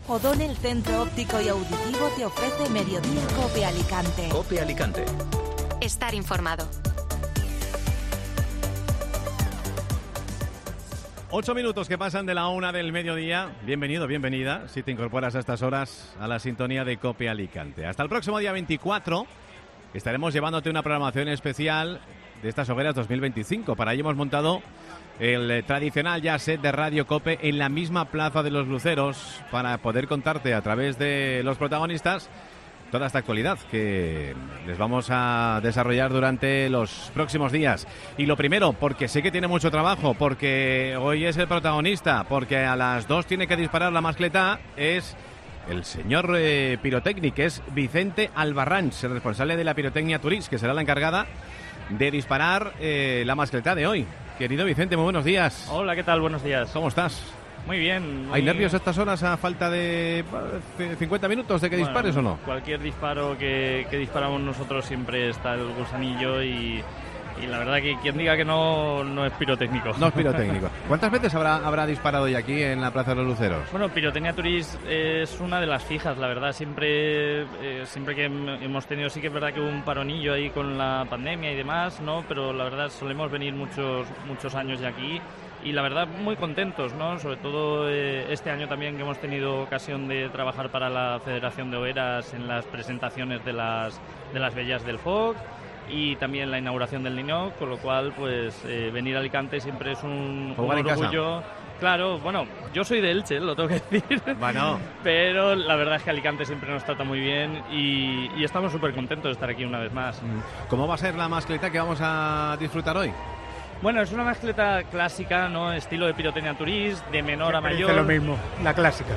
O'Donnell Centro Óptico y Auditivo te ofrece Mediodía COPE Alicante. COPE Alicante. Estar informado. 8 minutos que pasan de la 1 del mediodía. Bienvenido, bienvenida, si te incorporas a estas horas a la sintonía de COPE Alicante. Hasta el próximo día 24 estaremos llevándote una programación especial de estas hogueras 2025. Para ello hemos montado el tradicional ya set de Radio COPE en la misma Plaza de los Luceros para poder contarte a través de los protagonistas toda esta actualidad que les vamos a desarrollar durante los próximos días. Y lo primero, porque sé que tiene mucho trabajo, porque hoy es el protagonista, porque a las 2 tiene que disparar la mascleta, es el señor pirotécnico, es Vicente Albarrans, el responsable de la Pirotecnia Tourist, que será la encargada de disparar la mascleta de hoy. Querido Vicente, muy buenos días. Hola, ¿qué tal? Buenos días. ¿Cómo estás? Muy bien. ¿Hay nervios a estas horas a falta de 50 minutos de que dispares o no? Cualquier disparo que disparamos nosotros siempre está el gusanillo y la verdad que quien diga que no es pirotécnico. No es pirotécnico. ¿Cuántas veces habrá disparado hoy aquí en la Plaza de los Luceros? Bueno, Pirotecnia Tourist es una de las fijas, la verdad. Siempre que hemos tenido, sí que es verdad que hubo un paronillo ahí con la pandemia y demás, ¿no? Pero la verdad solemos venir muchos años ya aquí. Y la verdad muy contentos, ¿no? Sobre todo este año también que hemos tenido ocasión de trabajar para la Federación de Hogueras en las presentaciones de las Bellas del Foc y también la inauguración del Ninoc, con lo cual pues venir a Alicante siempre es un orgullo. Claro, bueno, yo soy de Elche, lo tengo que decir. Bueno. Pero la verdad es que Alicante siempre nos trata muy bien y estamos súper contentos de estar aquí una vez más. ¿Cómo va a ser la mascleta que vamos a disfrutar hoy? Bueno, es una mascleta clásica, ¿no? Estilo de Pirotecnia Tourist, de menor a mayor. Dice lo mismo, la clásica.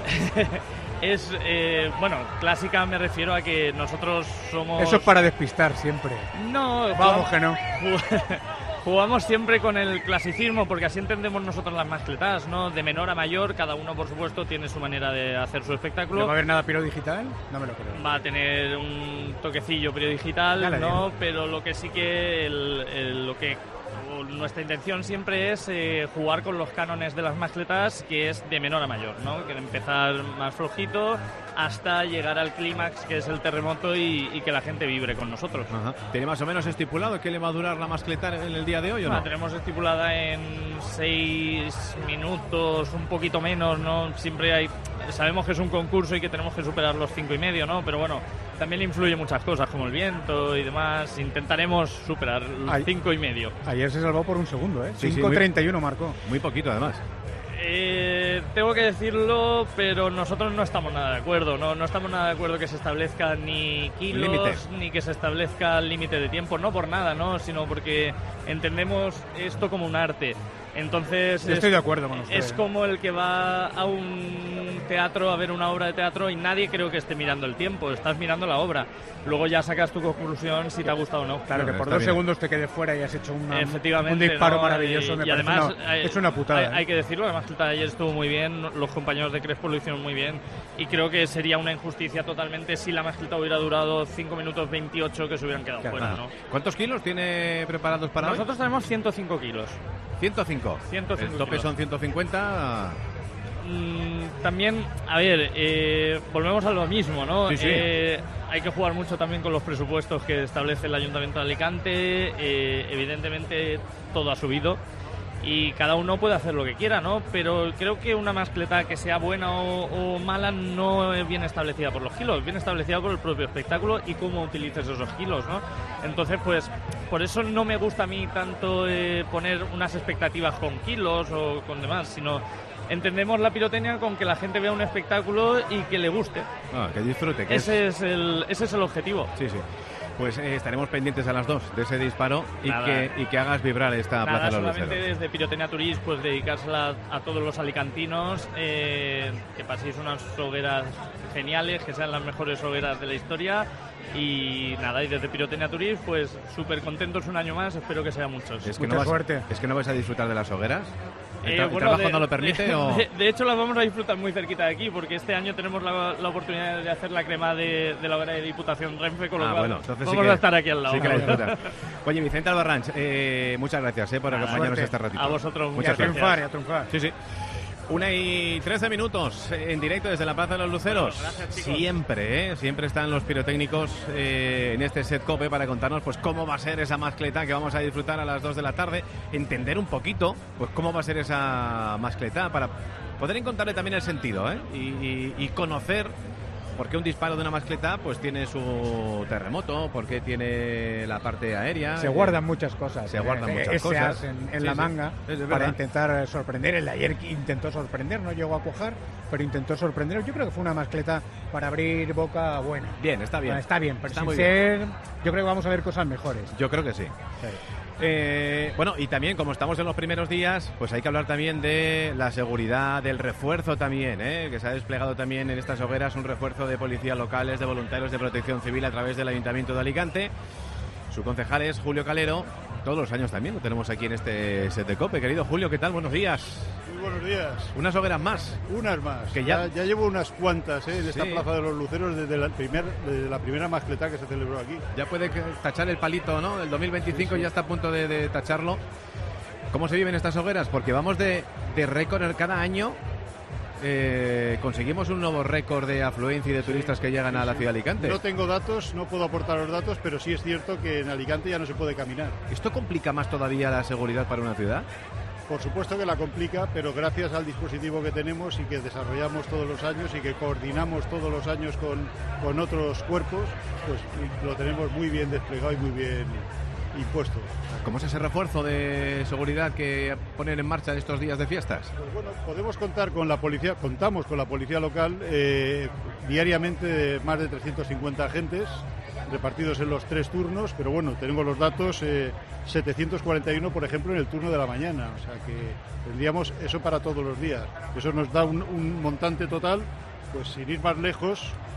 Bueno, clásica me refiero a que nosotros somos... Eso es para despistar siempre. No, vamos que no. Jugamos siempre con el clasicismo, porque así entendemos nosotros las mascletas, ¿no? De menor a mayor, cada uno, por supuesto, tiene su manera de hacer su espectáculo. ¿No va a haber nada pirodigital? No me lo creo. Va a tener un toquecillo pirodigital, ¿no? Pero lo que sí que nuestra intención siempre es jugar con los cánones de las mascletas, que es de menor a mayor, ¿no? Que empezar más flojito hasta llegar al clímax, que es el terremoto, y que la gente vibre con nosotros. Ajá. ¿Tiene más o menos estipulado qué le va a durar la mascleta en el día de hoy o no? La tenemos estipulada en 6 minutos, un poquito menos, ¿no? Siempre sabemos que es un concurso y que tenemos que superar los 5 y medio, ¿no? Pero bueno, también le influyen muchas cosas como el viento y demás. Intentaremos superar los 5 y medio. Ayer se salvó por un segundo, ¿eh? Sí, 5:31 marcó. Muy poquito, además. Tengo que decirlo, pero nosotros no estamos nada de acuerdo, no estamos nada de acuerdo que se establezca ni kilos, límite, ni que se establezca límite de tiempo, no por nada, ¿no? Sino porque entendemos esto como un arte. Entonces estoy de acuerdo con usted. Es como el que va a un teatro a ver una obra de teatro y nadie creo que esté mirando el tiempo, estás mirando la obra. Luego ya sacas tu conclusión si te ha gustado o no. Claro, que por 2 segundos te quedes fuera y has hecho un disparo, ¿no? Maravilloso. Y además es una putada. Hay que decirlo, además ayer estuvo muy bien, los compañeros de Crespo lo hicieron muy bien y creo que sería una injusticia totalmente si la mascleta hubiera durado 5 minutos 28 que se hubieran quedado fuera, ¿no? ¿Cuántos kilos tiene preparados para hoy? Nosotros tenemos 105 kilos. 105. El tope kilos. son 150. También, a ver, volvemos a lo mismo, ¿no? Sí. Hay que jugar mucho también con los presupuestos que establece el Ayuntamiento de Alicante. Evidentemente todo ha subido y cada uno puede hacer lo que quiera, ¿no? Pero creo que una mascleta que sea buena o mala no es bien establecida por los kilos, es bien establecida por el propio espectáculo y cómo utilices esos kilos, ¿no? Entonces, pues, por eso no me gusta a mí tanto poner unas expectativas con kilos o con demás, sino entendemos la pirotecnia con que la gente vea un espectáculo y que le guste. Que disfrute. Ese es el objetivo. Sí. Pues estaremos pendientes a las 2 de ese disparo y que hagas vibrar esta Plaza de los Luceros. Solamente desde Pirotecnia Tourist, pues dedicársela a todos los alicantinos, que paséis unas hogueras geniales, que sean las mejores hogueras de la historia. Y nada, y desde Pirotecnia Tourist, pues súper contentos un año más, espero que sean muchos. Mucha suerte. ¿Es que no vais a disfrutar de las hogueras? ¿El bueno, trabajo no lo permite? ¿O? De hecho, las vamos a disfrutar muy cerquita de aquí, porque este año tenemos la oportunidad de hacer la crema de la hoguera de Diputación Renfe, con lo cual entonces vamos a estar aquí al lado. Sí que la disfrutas. Oye, Vicente Albarrans, muchas gracias por acompañarnos este ratito. A vosotros, muchas gracias. Y a triunfar. Sí. 1:13 en directo desde la Plaza de los Luceros. Bueno, gracias, Siempre están los pirotécnicos en este set COPE para contarnos pues cómo va a ser esa mascletá que vamos a disfrutar a las 2 de la tarde, entender un poquito pues cómo va a ser esa mascletá para poder encontrarle también el sentido, y conocer por qué un disparo de una mascletá pues tiene su terremoto, por qué tiene la parte aérea. Se guardan muchas cosas. Se guardan muchas cosas en la manga para intentar sorprender. El de ayer intentó sorprender, no llegó a cuajar, pero intentó sorprender. Yo creo que fue una mascleta para abrir boca buena. Bien, está bien. Está bien, pero está sin muy ser... bien. Yo creo que vamos a ver cosas mejores. Yo creo que sí. Bueno, y también como estamos en los primeros días, pues hay que hablar también de la seguridad, del refuerzo también, que se ha desplegado también en estas hogueras un refuerzo de policías locales, de voluntarios de protección civil a través del Ayuntamiento de Alicante. Su concejal es Julio Calero. Todos los años también lo tenemos aquí en este set de COPE. Querido Julio, ¿qué tal? Buenos días. Muy buenos días. Unas hogueras más. Unas más. Que ya llevo unas cuantas en esta Sí. Plaza de los Luceros desde la primera mascletá que se celebró aquí. Ya puede tachar el palito, ¿no? El 2025 ya está a punto de tacharlo. ¿Cómo se viven estas hogueras? Porque vamos de récord cada año. Conseguimos un nuevo récord de afluencia y de turistas que llegan a la ciudad de Alicante. No tengo datos, no puedo aportar los datos, pero sí es cierto que en Alicante ya no se puede caminar. ¿Esto complica más todavía la seguridad para una ciudad? Por supuesto que la complica, pero gracias al dispositivo que tenemos y que desarrollamos todos los años y que coordinamos todos los años con otros cuerpos, pues lo tenemos muy bien desplegado y muy bien impuesto. ¿Cómo es ese refuerzo de seguridad que ponen en marcha en estos días de fiestas? Pues bueno, podemos contar con la policía, contamos con la policía local diariamente más de 350 agentes repartidos en los 3 turnos, pero bueno, tenemos los datos, 741 por ejemplo en el turno de la mañana, o sea que tendríamos eso para todos los días. Eso nos da un montante total, pues sin ir más lejos,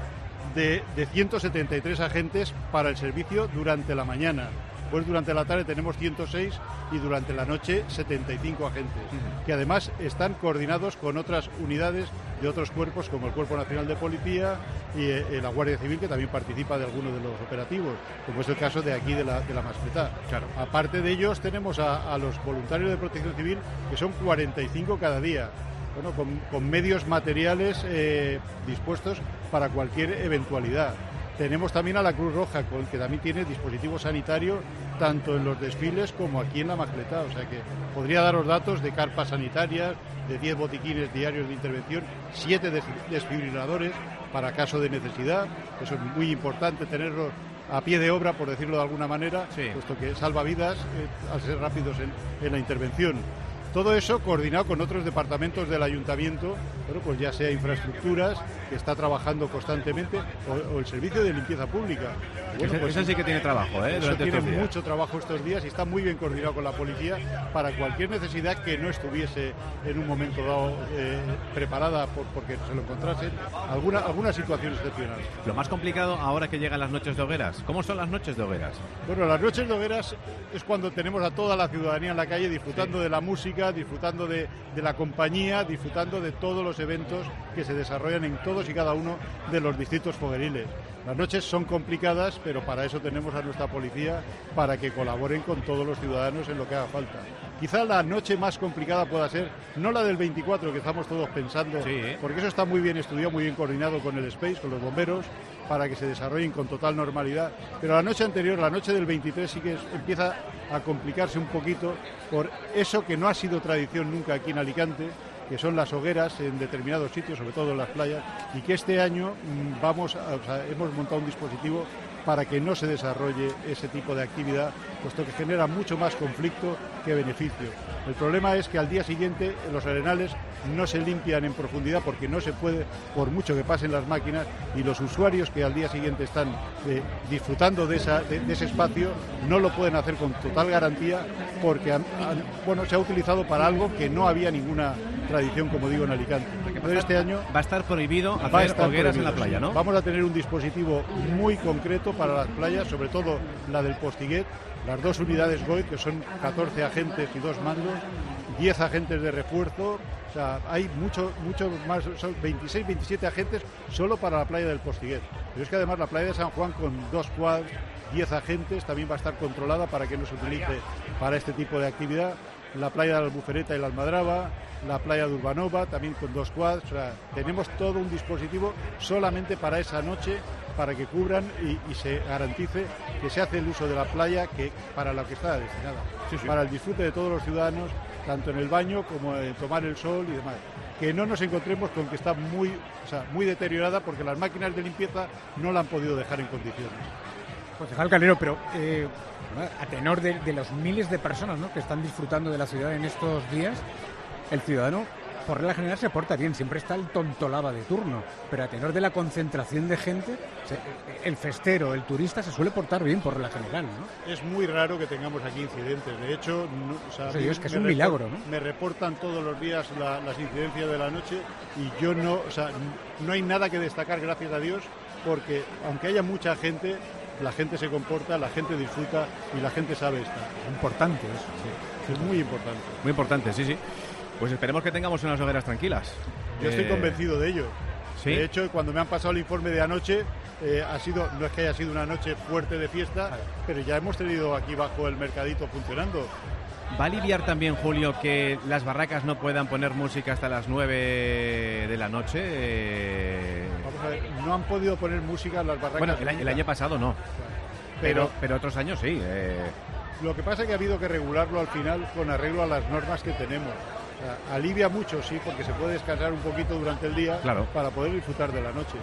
de 173 agentes para el servicio durante la mañana. Pues durante la tarde tenemos 106 y durante la noche 75 agentes, que además están coordinados con otras unidades de otros cuerpos como el Cuerpo Nacional de Policía y la Guardia Civil, que también participa de algunos de los operativos, como es el caso de aquí de la mascletá. Claro. Aparte de ellos tenemos a los voluntarios de Protección Civil, que son 45 cada día. Bueno, con medios materiales dispuestos para cualquier eventualidad. Tenemos también a la Cruz Roja, que también tiene dispositivo sanitario tanto en los desfiles como aquí en la mascletá. O sea que podría daros datos de carpas sanitarias, de 10 botiquines diarios de intervención, 7 desfibriladores para caso de necesidad. Eso es muy importante tenerlos a pie de obra, por decirlo de alguna manera, sí, puesto que salva vidas al ser rápidos en la intervención. Todo eso coordinado con otros departamentos del ayuntamiento, bueno, pues ya sea infraestructuras, que está trabajando constantemente, o el servicio de limpieza pública. Bueno, pues eso sí que tiene trabajo, eso tiene mucho trabajo estos días y está muy bien coordinado con la policía para cualquier necesidad que no estuviese en un momento dado preparada porque se lo encontrasen, alguna situación excepcional. Lo más complicado ahora que llegan las noches de hogueras. ¿Cómo son las noches de hogueras? Bueno, las noches de hogueras es cuando tenemos a toda la ciudadanía en la calle disfrutando de la música, disfrutando de la compañía, disfrutando de todos los eventos que se desarrollan en todos y cada uno de los distritos fogueriles. Las noches son complicadas, pero para eso tenemos a nuestra policía, para que colaboren con todos los ciudadanos en lo que haga falta. Quizá la noche más complicada pueda ser, no la del 24, que estamos todos pensando, sí, porque eso está muy bien estudiado, muy bien coordinado con el Space, con los bomberos, para que se desarrollen con total normalidad. Pero la noche anterior, la noche del 23, sí que empieza a complicarse un poquito por eso que no ha sido tradición nunca aquí en Alicante, que son las hogueras en determinados sitios, sobre todo en las playas, y que este año hemos montado un dispositivo para que no se desarrolle ese tipo de actividad, puesto que genera mucho más conflicto que beneficio. El problema es que al día siguiente los arenales no se limpian en profundidad porque no se puede, por mucho que pasen las máquinas, y los usuarios que al día siguiente están disfrutando de ese espacio no lo pueden hacer con total garantía porque se ha utilizado para algo que no había ninguna tradición, como digo, en Alicante. Pero este año va a estar prohibido hacer hogueras en la playa, ¿no? Vamos a tener un dispositivo muy concreto para las playas, sobre todo la del Postiguet, las 2 unidades GOI, que son 14 agentes y 2 mandos, 10 agentes de refuerzo. O sea, hay mucho más, son 26, 27 agentes solo para la playa del Postiguet. Pero es que además la playa de San Juan, con 2 quads, 10 agentes, también va a estar controlada para que no se utilice para este tipo de actividad. la playa de la Albufereta y la Almadraba, la playa de Urbanova, también con 2 quads. O sea, tenemos todo un dispositivo solamente para esa noche, para que cubran y se garantice que se hace el uso de la playa que para lo que está destinada, para el disfrute de todos los ciudadanos, tanto en el baño como en tomar el sol y demás. Que no nos encontremos con que está muy deteriorada, porque las máquinas de limpieza no la han podido dejar en condiciones. Concejal Calero, pero a tenor de los miles de personas, ¿no?, que están disfrutando de la ciudad en estos días, el ciudadano, por regla general, se porta bien, siempre está el tontolaba de turno, pero a tenor de la concentración de gente, el festero, el turista, se suele portar bien por regla general, ¿no? Es muy raro que tengamos aquí incidentes, de hecho, es que es un milagro, ¿no? Me reportan todos los días las incidencias de la noche y yo no hay nada que destacar, gracias a Dios, porque aunque haya mucha gente, la gente se comporta, la gente disfruta y la gente sabe estar. Es importante eso. Sí, es muy importante. Muy importante, sí. Pues esperemos que tengamos unas hogueras tranquilas. Yo estoy convencido de ello. ¿Sí? De hecho, cuando me han pasado el informe de anoche, no es que haya sido una noche fuerte de fiesta, pero ya hemos tenido aquí bajo el mercadito funcionando. ¿Va a aliviar también, Julio, que las barracas no puedan poner música hasta las 9 de la noche? Vamos a ver, no han podido poner música en las barracas. Bueno, el año pasado no, pero otros años sí. Lo que pasa es que ha habido que regularlo al final con arreglo a las normas que tenemos. O sea, alivia mucho, sí, porque se puede descansar un poquito durante el día, claro, para poder disfrutar de la noche.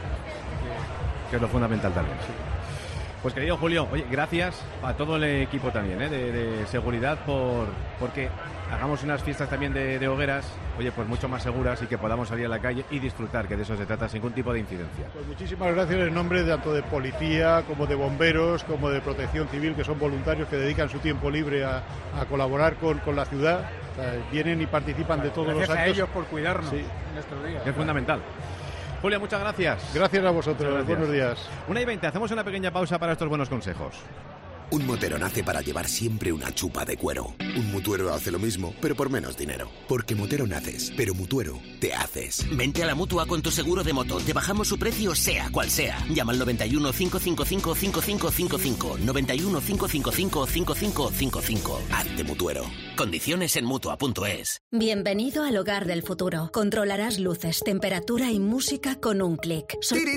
Que es lo fundamental también. Sí. Pues querido Julio, oye, gracias a todo el equipo también de seguridad porque hagamos unas fiestas también de hogueras, oye, pues mucho más seguras y que podamos salir a la calle y disfrutar, que de eso se trata, sin ningún tipo de incidencia. Pues muchísimas gracias en nombre tanto de policía como de bomberos, como de protección civil, que son voluntarios que dedican su tiempo libre a colaborar con la ciudad. O sea, vienen y participan de todos los actos. Gracias a ellos por cuidarnos en estos días. Es fundamental. Julio, muchas gracias. Gracias a vosotros. Gracias. Buenos días. 1:20, hacemos una pequeña pausa para estos buenos consejos. Un motero nace para llevar siempre una chupa de cuero. Un mutuero hace lo mismo, pero por menos dinero. Porque motero naces, pero mutuero te haces. Vente a la Mutua con tu seguro de moto. Te bajamos su precio sea cual sea. Llama al 91 555 5555. 91 555 5555. Hazte mutuero. Condiciones en Mutua.es. Bienvenido al hogar del futuro. Controlarás luces, temperatura y música con un clic.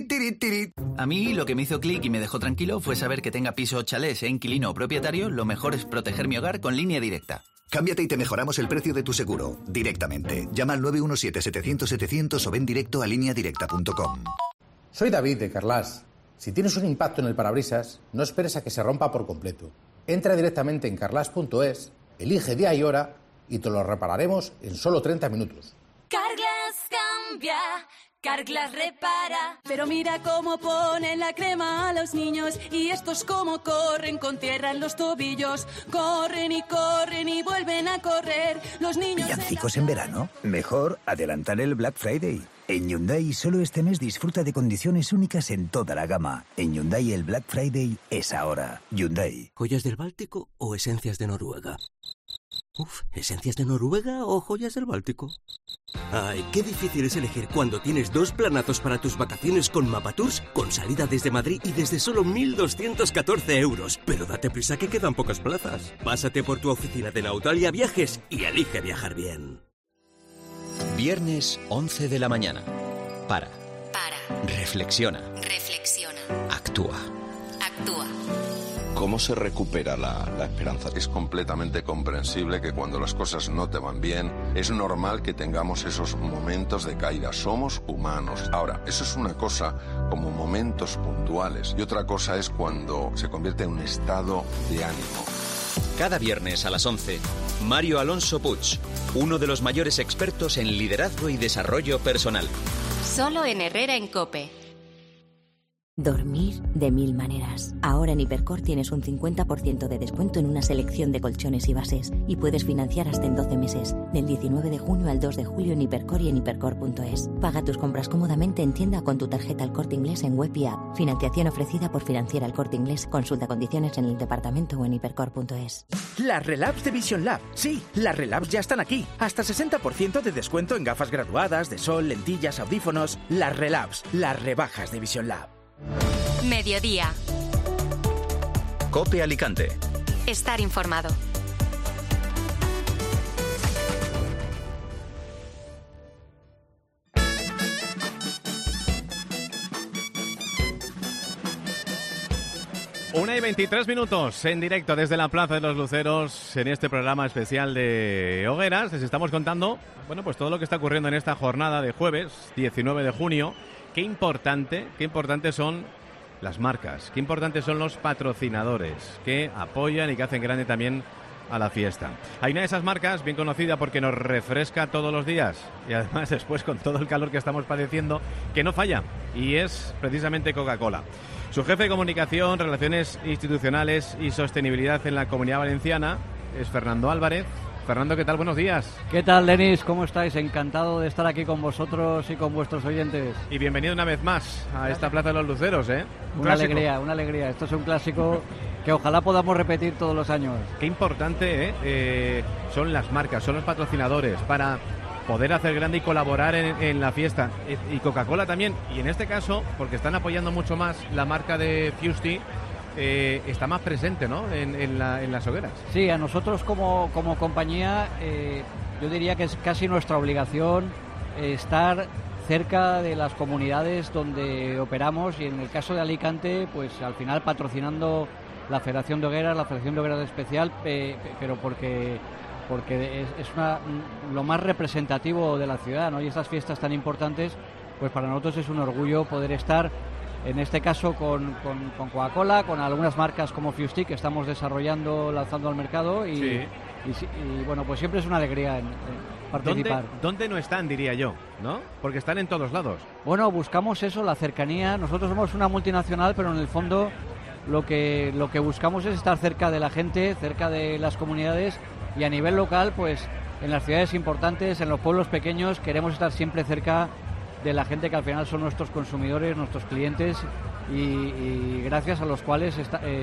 A mí lo que me hizo clic y me dejó tranquilo fue saber que tenga piso o chalet, sea inquilino o propietario, lo mejor es proteger mi hogar con Línea Directa. Cámbiate y te mejoramos el precio de tu seguro directamente. Llama al 917-700-700 o ven directo a lineadirecta.com. Soy David de Carlas. Si tienes un impacto en el parabrisas, no esperes a que se rompa por completo. Entra directamente en carlas.es, elige día y hora y te lo repararemos en solo 30 minutos. Carglass cambia, Carglass repara. Pero mira cómo ponen la crema a los niños y estos cómo corren con tierra en los tobillos. Corren y vuelven a correr. Los niños... ¿Villancicos en verano? Mejor adelantar el Black Friday. En Hyundai solo este mes disfruta de condiciones únicas en toda la gama. En Hyundai el Black Friday es ahora. Hyundai. ¿Joyas del Báltico o esencias de Noruega? ¿Esencias de Noruega o joyas del Báltico? Ay, qué difícil es elegir cuando tienes dos planazos para tus vacaciones con Mapatours, con salida desde Madrid y desde solo 1.214 euros. Pero date prisa que quedan pocas plazas. Pásate por tu oficina de Nautalia Viajes y elige viajar bien. Viernes 11 de la mañana. Para. Reflexiona. Actúa. ¿Cómo se recupera la esperanza? Es completamente comprensible que cuando las cosas no te van bien, es normal que tengamos esos momentos de caída. Somos humanos. Ahora, eso es una cosa como momentos puntuales y otra cosa es cuando se convierte en un estado de ánimo. Cada viernes a las 11, Mario Alonso Puig, uno de los mayores expertos en liderazgo y desarrollo personal. Solo en Herrera en COPE. Dormir de 1000 maneras. Ahora en Hipercor tienes un 50% de descuento en una selección de colchones y bases y puedes financiar hasta en 12 meses, del 19 de junio al 2 de julio en Hipercor y en hipercor.es. Paga tus compras cómodamente en tienda con tu tarjeta El Corte Inglés en web y app. Financiación ofrecida por Financiera El Corte Inglés. Consulta condiciones en el departamento o en hipercor.es. Las relabs de Vision Lab. Sí, las relabs ya están aquí. Hasta 60% de descuento en gafas graduadas, de sol, lentillas, audífonos. Las relabs, las rebajas de Vision Lab. Mediodía. COPE Alicante. Estar informado. 1:23 en directo desde la Plaza de los Luceros en este programa especial de Hogueras. Les estamos contando, bueno, pues todo lo que está ocurriendo en esta jornada de jueves 19 de junio. Qué importante son las marcas, qué importantes son los patrocinadores que apoyan y que hacen grande también a la fiesta. Hay una de esas marcas bien conocida porque nos refresca todos los días y además después con todo el calor que estamos padeciendo, que no falla, y es precisamente Coca-Cola. Su jefe de comunicación, relaciones institucionales y sostenibilidad en la Comunidad Valenciana es Fernando Álvarez. Fernando, ¿qué tal? Buenos días. ¿Qué tal, Denis? ¿Cómo estáis? Encantado de estar aquí con vosotros y con vuestros oyentes. Y bienvenido una vez más a esta Plaza de los Luceros, ¿eh? Una alegría. Esto es un clásico que ojalá podamos repetir todos los años. Qué importante son las marcas, son los patrocinadores para poder hacer grande y colaborar en la fiesta. Y Coca-Cola también. Y en este caso, porque están apoyando mucho más la marca de Fusti, está más presente, ¿no?, en las hogueras. Sí, a nosotros como compañía yo diría que es casi nuestra obligación estar cerca de las comunidades donde operamos, y en el caso de Alicante, pues al final patrocinando la Federación de Hogueras, la Federación de Hogueras Especial, pero porque es lo más representativo de la ciudad, ¿no? Y estas fiestas tan importantes, pues para nosotros es un orgullo poder estar, en este caso con Coca-Cola, con algunas marcas como Fusti que estamos desarrollando, lanzando al mercado, y bueno, pues siempre es una alegría participar. ¿Dónde no están, diría yo, ¿no? Porque están en todos lados. Bueno, buscamos eso, la cercanía. Nosotros somos una multinacional, pero en el fondo lo que buscamos es estar cerca de la gente, cerca de las comunidades, y a nivel local, pues en las ciudades importantes, en los pueblos pequeños, queremos estar siempre cerca de la gente que al final son nuestros consumidores, nuestros clientes, y gracias a los cuales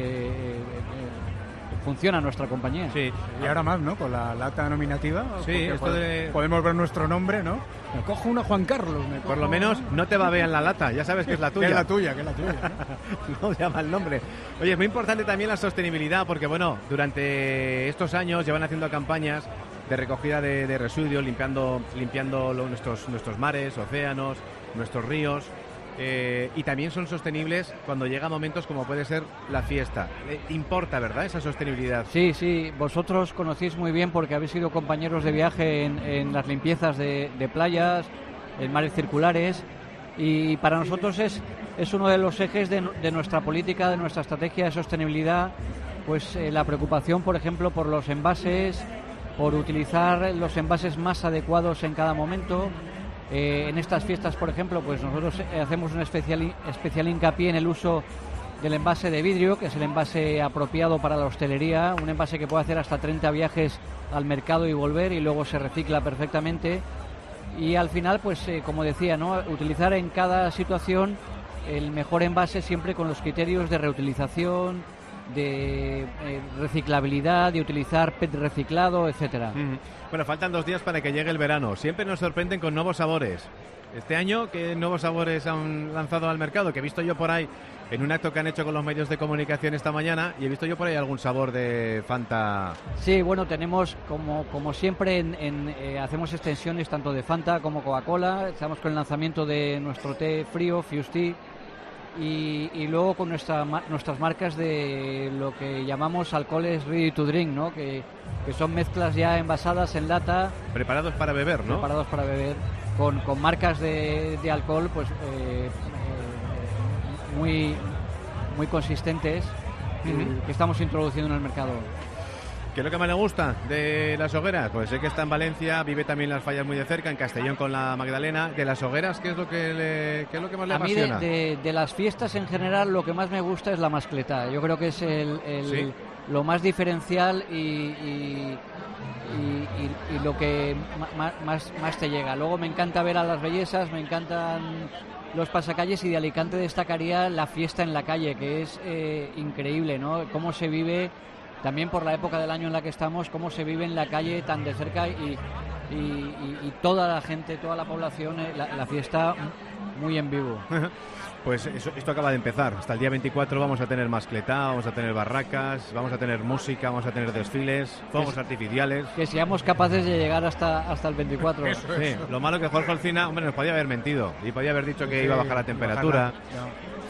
funciona nuestra compañía. Sí, y ahora más, ¿no? Con la lata nominativa. Sí, podemos ver nuestro nombre, ¿no? Me cojo una Juan Carlos. Por lo menos no te babean la lata, ya sabes que es la tuya. Que es la tuya. No llama el nombre. Oye, es muy importante también la sostenibilidad, porque bueno, durante estos años llevan haciendo campañas de recogida de residuos, limpiando nuestros mares, océanos, nuestros ríos. Y también son sostenibles cuando llegan momentos como puede ser la fiesta. Importa, ¿verdad?, esa sostenibilidad. Sí, vosotros conocéis muy bien porque habéis sido compañeros de viaje en las limpiezas de playas, en mares circulares, y para nosotros es uno de los ejes de nuestra política, de nuestra estrategia de sostenibilidad, pues la preocupación, por ejemplo, por los envases, por utilizar los envases más adecuados en cada momento. En estas fiestas, por ejemplo, pues nosotros hacemos un especial hincapié en el uso del envase de vidrio, que es el envase apropiado para la hostelería, un envase que puede hacer hasta 30 viajes al mercado y volver, y luego se recicla perfectamente. Y al final, pues como decía, ¿no?, utilizar en cada situación el mejor envase, siempre con los criterios de reutilización, de reciclabilidad, de utilizar PET reciclado, etcétera. Bueno, faltan 2 días para que llegue el verano. Siempre nos sorprenden con nuevos sabores. Este año, ¿qué nuevos sabores han lanzado al mercado? Que he visto yo por ahí en un acto que han hecho con los medios de comunicación esta mañana, y he visto yo por ahí algún sabor de Fanta. Sí, bueno, tenemos como siempre hacemos extensiones tanto de Fanta como Coca-Cola. Estamos con el lanzamiento de nuestro té frío, Fusti, y luego con nuestras marcas de lo que llamamos alcoholes ready to drink, ¿no?, que son mezclas ya envasadas en lata. Preparados para beber, ¿no? Preparados para beber, con marcas de alcohol pues muy consistentes, que estamos introduciendo en el mercado. ¿Qué es lo que más le gusta de las hogueras? Pues sé que está en Valencia, vive también las fallas muy de cerca, en Castellón con la Magdalena. De las hogueras, ¿qué es lo que más le apasiona? A mí de las fiestas en general lo que más me gusta es la mascletá. Yo creo que es ¿Sí? lo más diferencial y lo que más te llega. Luego me encanta ver a las bellezas, me encantan los pasacalles, y de Alicante destacaría la fiesta en la calle, que es increíble, ¿no? Cómo se vive, también por la época del año en la que estamos, cómo se vive en la calle tan de cerca, y toda la gente, toda la población, la fiesta muy en vivo. Pues esto acaba de empezar. Hasta el día 24 vamos a tener mascletá, vamos a tener barracas, vamos a tener música, vamos a tener desfiles, fuegos artificiales. Que seamos capaces de llegar hasta el 24. Sí, lo malo que Jorge Alsina, hombre, nos podía haber mentido y podía haber dicho que iba a bajar la temperatura.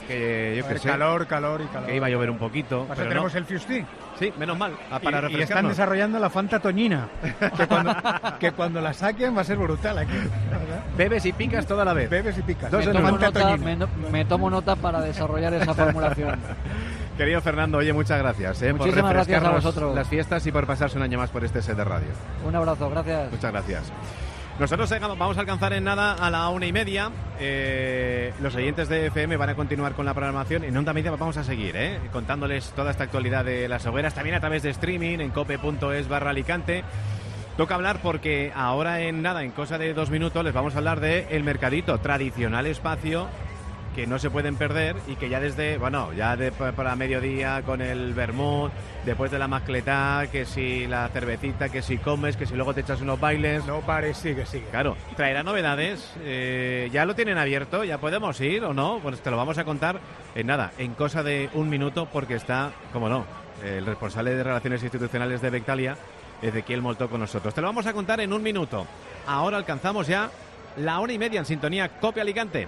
que yo que sé. Calor. Que iba a llover un poquito. Pero tenemos el Fusty. Sí, menos mal, para refrescarnos. Y están desarrollando la Fanta Toñina, que cuando la saquen va a ser brutal aquí. ¿verdad? Bebes y picas toda la vez. Bebes y picas. Me tomo nota para desarrollar esa formulación. Querido Fernando, oye, muchas gracias por gracias a vosotros. Las fiestas y por pasarse un año más por este set de radio. Un abrazo, gracias. Muchas gracias. Nosotros vamos a alcanzar en nada a la 1:30. Los oyentes de FM van a continuar con la programación. En Onda Media vamos a seguir contándoles toda esta actualidad de las hogueras, también a través de streaming en cope.es/Alicante. Toca hablar porque ahora en nada, en cosa de 2 minutos, les vamos a hablar de El Mercadito, tradicional espacio que no se pueden perder y que ya desde, para mediodía con el vermut, después de la mascletá, que si la cervecita, que si comes, que si luego te echas unos bailes. No pares, sigue. Claro, traerá novedades, ya lo tienen abierto, ya podemos ir o no, pues te lo vamos a contar en nada, en cosa de 1 minuto, porque está, como no, el responsable de Relaciones Institucionales de Bectalia, Ezequiel Moltó, con nosotros. Te lo vamos a contar en 1 minuto. Ahora alcanzamos ya la 1:30 en sintonía COPE Alicante.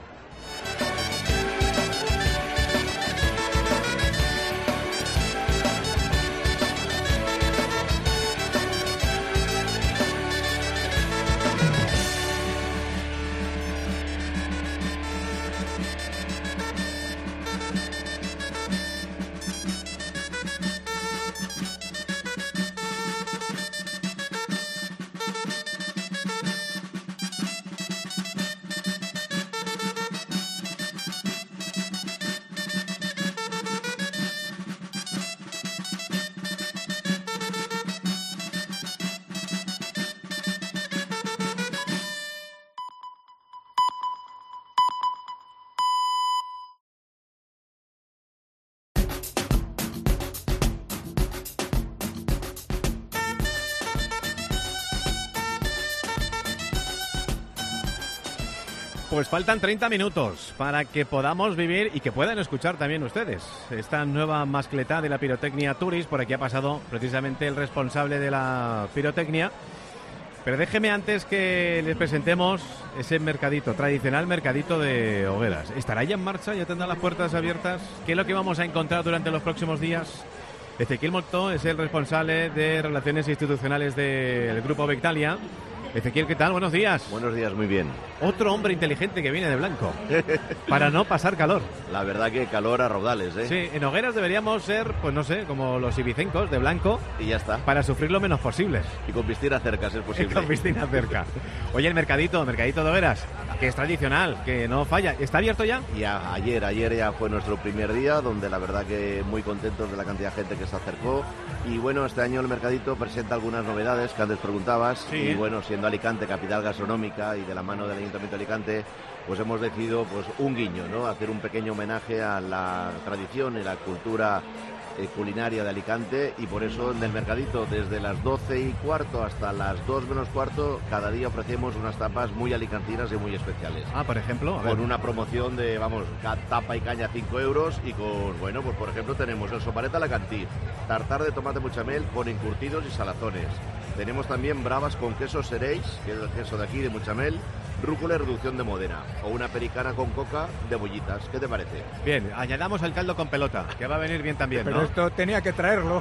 Pues faltan 30 minutos para que podamos vivir y que puedan escuchar también ustedes esta nueva mascletá de la pirotecnia Turis. Por aquí ha pasado precisamente el responsable de la pirotecnia. Pero déjeme antes que les presentemos ese mercadito, tradicional mercadito de hogueras. ¿Estará ya en marcha? ¿Ya tendrá las puertas abiertas? ¿Qué es lo que vamos a encontrar durante los próximos días? Ezequiel Moltó es el responsable de Relaciones Institucionales del Grupo Bectalia. Ezequiel, ¿qué tal? Buenos días. Buenos días, muy bien. Otro hombre inteligente que viene de blanco, para no pasar calor. La verdad que calor a raudales, ¿eh? Sí, en hogueras deberíamos ser, pues no sé, como los ibicencos, de blanco. Y ya está. Para sufrir lo menos posible. Y con piscina cerca, si es posible. Y con piscina cerca. Oye, el mercadito de hogueras, que es tradicional, que no falla. ¿Está abierto ya? Ya, ayer ya fue nuestro primer día, donde la verdad que muy contentos de la cantidad de gente que se acercó. Y bueno, este año el mercadito presenta algunas novedades que antes preguntabas. Sí. Y bueno, siendo Alicante capital gastronómica y de la mano del Ayuntamiento de Alicante, pues hemos decidido pues un guiño, ¿no? Hacer un pequeño homenaje a la tradición y la cultura culinaria de Alicante, y por eso en el mercadito desde las 12:15 hasta las 2 menos cuarto cada día ofrecemos unas tapas muy alicantinas y muy especiales. Por ejemplo, con una promoción de, tapa y caña 5 euros, y con, bueno, pues por ejemplo tenemos el soparet alacantí, tartar de tomate muchamel con encurtidos y salazones. Tenemos también bravas con queso Seréis, que es el queso de aquí, de muchamel, rúcula y reducción de Modena, o una pericana con coca de bollitas. ¿Qué te parece? Bien, añadamos el caldo con pelota, que va a venir bien también, Pero ¿no? esto tenía que traerlo.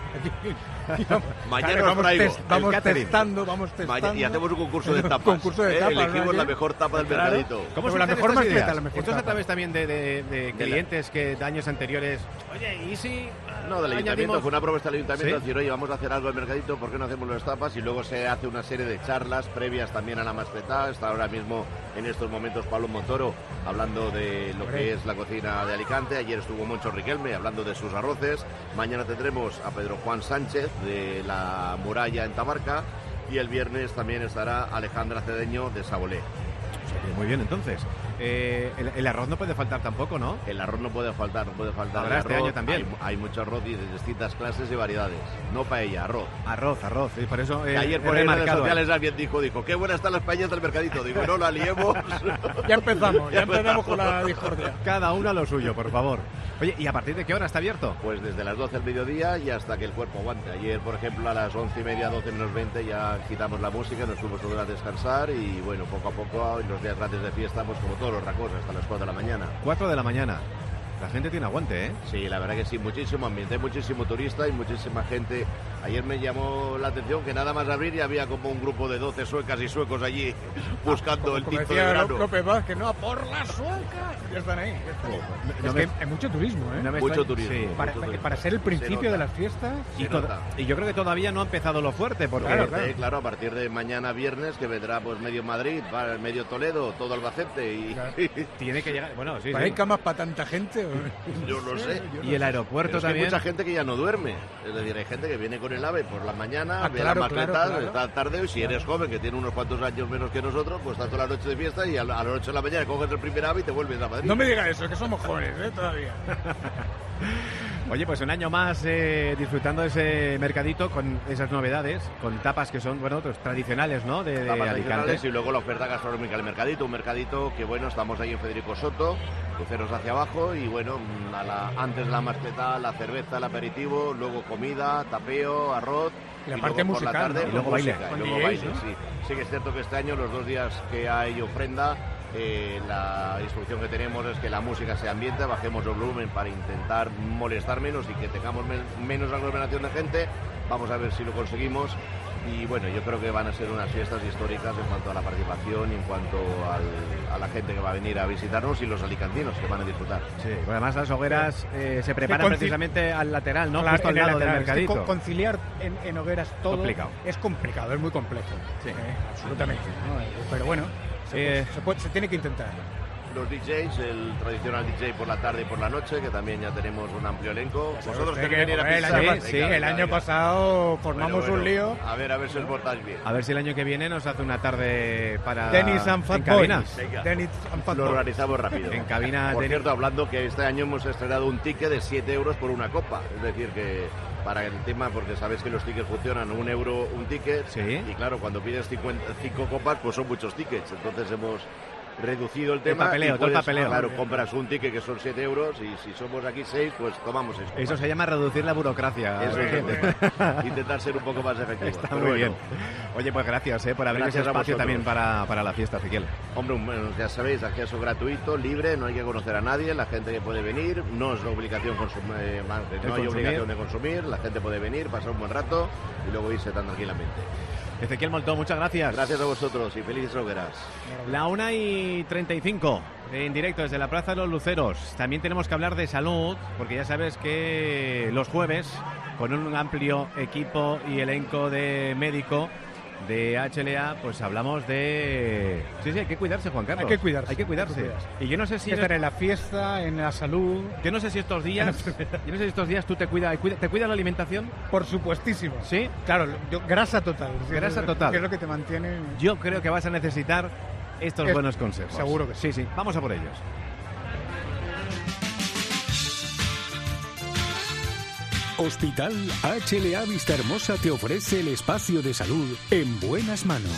Mañana os traigo. Vamos testando. Y hacemos un concurso de tapas. Elegimos la mejor tapa del mercadito. ¿Cómo se la hacen mejor estas mascleta, ideas? la mejor Esto es a tapa. través también de clientes que de años anteriores... Oye, ¿y si...? No, del ayuntamiento, fue una propuesta del ayuntamiento, ¿Sí? decir, oye, vamos a hacer algo del mercadito, ¿por qué no hacemos las tapas? Y luego se hace una serie de charlas previas también a la mascletá. Está ahora mismo, en estos momentos, Pablo Montoro hablando de lo que es la cocina de Alicante. Ayer estuvo Moncho Riquelme hablando de sus arroces. Mañana tendremos a Pedro Juan Sánchez de la Muralla en Tamarca, y el viernes también estará Alejandra Cedeño de Sabolé. Muy bien, entonces. El arroz no puede faltar tampoco, ¿no? El arroz no puede faltar. Ahora este año también. Hay mucho arroz y de distintas clases y variedades. No paella, arroz. Arroz. Y por eso ayer por las redes sociales alguien dijo, qué buenas están las paellas del mercadito. Digo, no la liemos. Ya empezamos con la discordia. Cada uno a lo suyo, por favor. Oye, ¿y a partir de qué hora está abierto? Pues desde las 12 del mediodía y hasta que el cuerpo aguante. Ayer, por ejemplo, a las 11:30, 12 menos 20 ya quitamos la música, nos fuimos todos a descansar, y bueno, poco a poco, en los días grandes de fiesta, pues como todos los racos, hasta las 4 de la mañana. 4 de la mañana. La gente tiene aguante, ¿eh? Sí, la verdad que sí, muchísimo ambiente, hay muchísimo turista y muchísima gente. Ayer me llamó la atención que nada más abrir ya había como un grupo de 12 suecas y suecos allí buscando el tinto de verano. López Vázquez, no, por la sueca. Ya están ahí. Es que hay mucho turismo, ¿eh? Mucho turismo. Sí. Para ser el principio de las fiestas. Y yo creo que todavía no ha empezado lo fuerte, porque... Claro, a partir de mañana viernes, que vendrá pues medio Madrid, medio Toledo, todo Albacete y... Tiene que llegar... Bueno, sí, ¿Hay camas para tanta gente? Yo lo sé. Y el aeropuerto también... Hay mucha gente que ya no duerme. Es decir, hay gente que viene con el AVE por la mañana, ve la mascleta, está tarde, y si eres joven, que tiene unos cuantos años menos que nosotros, pues estás toda la noche de fiesta y a las 8 de la mañana coges el primer AVE y te vuelves a Madrid. No me digas eso, que somos jóvenes, todavía. Oye, pues un año más disfrutando de ese mercadito con esas novedades, con tapas que son, bueno, otros tradicionales, ¿no? De Alicante. Y luego la oferta gastronómica del mercadito. Un mercadito que, bueno, estamos ahí en Federico Soto, cruceros hacia abajo y, bueno, antes la mascleta, la cerveza, el aperitivo, luego comida, tapeo, arroz. Y la parte musical, por la tarde, ¿no? Y luego baile. Con luego DJs, baile, ¿no? sí. Sí que es cierto que este año, los 2 días que hay ofrenda, la instrucción que tenemos es que la música se ambiente, bajemos el volumen para intentar molestar menos y que tengamos menos aglomeración de gente. Vamos a ver si lo conseguimos. Y bueno, yo creo que van a ser unas fiestas históricas en cuanto a la participación y en cuanto a la gente que va a venir a visitarnos y los alicantinos que van a disfrutar. Sí, bueno, además las hogueras se preparan precisamente al lateral, ¿no? Justo al lado del mercadito. Es que conciliar en hogueras todo es complicado, es muy complejo. Sí. Absolutamente. ¿No? Pero bueno, se tiene que intentar. Los DJs, el tradicional DJ por la tarde y por la noche, que también ya tenemos un amplio elenco. Vosotros queréis venir a pisar. El año pasado formamos un lío. A ver si os portáis bien. A ver si el año que viene nos hace una tarde para... Dennis and Fat Boys. Lo organizamos rápido. En cabina. Por cierto, hablando que este año hemos estrenado un ticket de 7 euros por una copa. Es decir, que para el tema, porque sabes que los tickets funcionan, 1 euro un ticket. Sí. Y claro, cuando pides 5 copas, pues son muchos tickets. Entonces hemos reducido el tema. Todo el papeleo. Claro, compras un ticket que son 7 euros y si somos aquí 6, pues tomamos 6 copas. Eso se llama reducir la burocracia. Eso es intentar ser un poco más efectivo. Está muy bien. Oye, pues gracias por abrir ese espacio también para la fiesta, Ezequiel. Hombre, bueno, ya sabéis, acceso gratuito, libre, no hay que conocer a nadie, la gente que puede venir, no es la obligación no hay obligación de consumir, la gente puede venir, pasar un buen rato y luego irse tan tranquilamente. Ezequiel Moltó, muchas gracias. Gracias a vosotros y felices hogueras. La 1:35 en directo desde la Plaza de los Luceros. También tenemos que hablar de salud, porque ya sabes que los jueves, con un amplio equipo y elenco de médico de HLA, pues hablamos de... Sí, hay que cuidarse, Juan Carlos. Hay que cuidarse. Hay que cuidarse. Y yo no sé si... Estar en la fiesta, en la salud... Yo no sé si estos días tú te cuidas la alimentación. Por supuestísimo. ¿Sí? Claro, grasa total. Grasa total. Que es lo que te mantiene... Yo creo que vas a necesitar estos buenos consejos. Seguro que sí. Sí, vamos a por ellos. Hospital HLA Vistahermosa te ofrece el espacio de salud en buenas manos.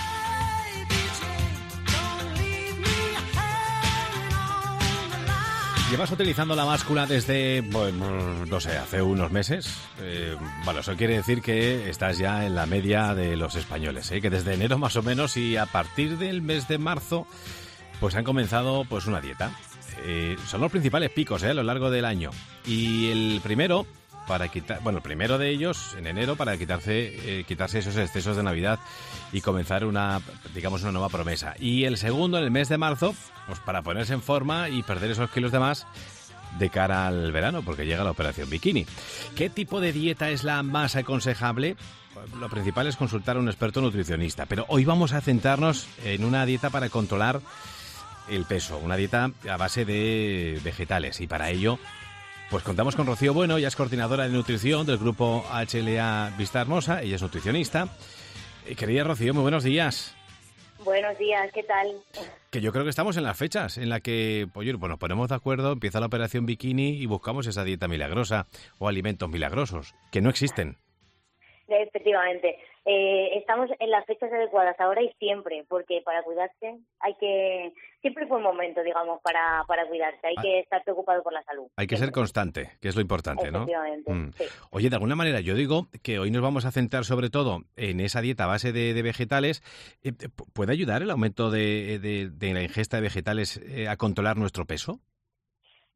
¿Llevas utilizando la báscula desde, bueno, no sé, hace unos meses? Bueno, eso quiere decir que estás ya en la media de los españoles, que desde enero más o menos y a partir del mes de marzo pues han comenzado pues una dieta. Son los principales picos a lo largo del año. Y el primero el primero de ellos en enero para quitarse esos excesos de Navidad y comenzar una nueva promesa. Y el segundo en el mes de marzo, pues para ponerse en forma y perder esos kilos de más de cara al verano, porque llega la operación bikini. ¿Qué tipo de dieta es la más aconsejable? Lo principal es consultar a un experto nutricionista, pero hoy vamos a centrarnos en una dieta para controlar el peso, una dieta a base de vegetales, y para ello pues contamos con Rocío Bueno, ella es coordinadora de nutrición del grupo HLA Vistahermosa, ella es nutricionista. Querida Rocío, muy buenos días. Buenos días, ¿qué tal? Que yo creo que estamos en las fechas en las que pues nos ponemos de acuerdo, empieza la operación bikini y buscamos esa dieta milagrosa o alimentos milagrosos, que no existen. Efectivamente. Estamos en las fechas adecuadas ahora y siempre, porque para cuidarse siempre fue un momento, digamos, para cuidarse. Hay que estar preocupado por la salud. Hay que ser constante, que es lo importante, ¿no? Efectivamente, sí. Oye, de alguna manera yo digo que hoy nos vamos a centrar sobre todo en esa dieta a base de vegetales. ¿Puede ayudar el aumento de la ingesta de vegetales a controlar nuestro peso?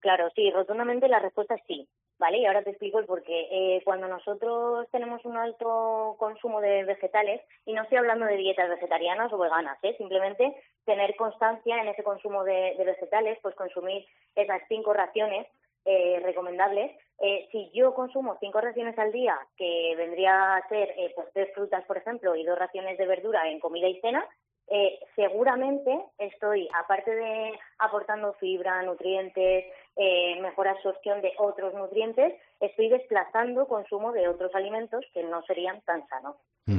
Claro, sí, rotundamente la respuesta es sí, ¿vale? Y ahora te explico el porqué. Cuando nosotros tenemos un alto consumo de vegetales, y no estoy hablando de dietas vegetarianas o veganas, simplemente tener constancia en ese consumo de vegetales, pues consumir esas 5 raciones recomendables. Si yo consumo 5 raciones al día, que vendría a ser pues 3 frutas, por ejemplo, y 2 raciones de verdura en comida y cena, seguramente estoy, aparte de aportando fibra, nutrientes, mejor absorción de otros nutrientes, estoy desplazando consumo de otros alimentos que no serían tan sanos.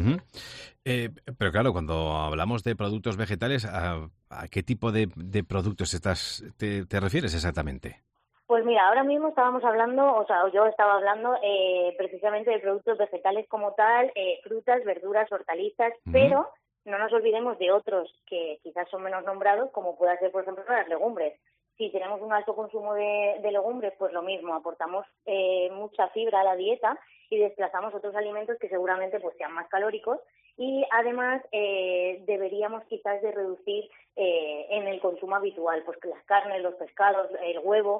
Pero claro, cuando hablamos de productos vegetales, ¿a qué tipo de productos te refieres exactamente? Pues mira, ahora mismo estábamos hablando, yo estaba hablando precisamente de productos vegetales como tal, frutas, verduras, hortalizas, pero no nos olvidemos de otros que quizás son menos nombrados, como pueda ser, por ejemplo, las legumbres. Si tenemos un alto consumo de legumbres, pues lo mismo, aportamos mucha fibra a la dieta y desplazamos otros alimentos que seguramente pues sean más calóricos, y además deberíamos quizás de reducir en el consumo habitual, pues las carnes, los pescados, el huevo.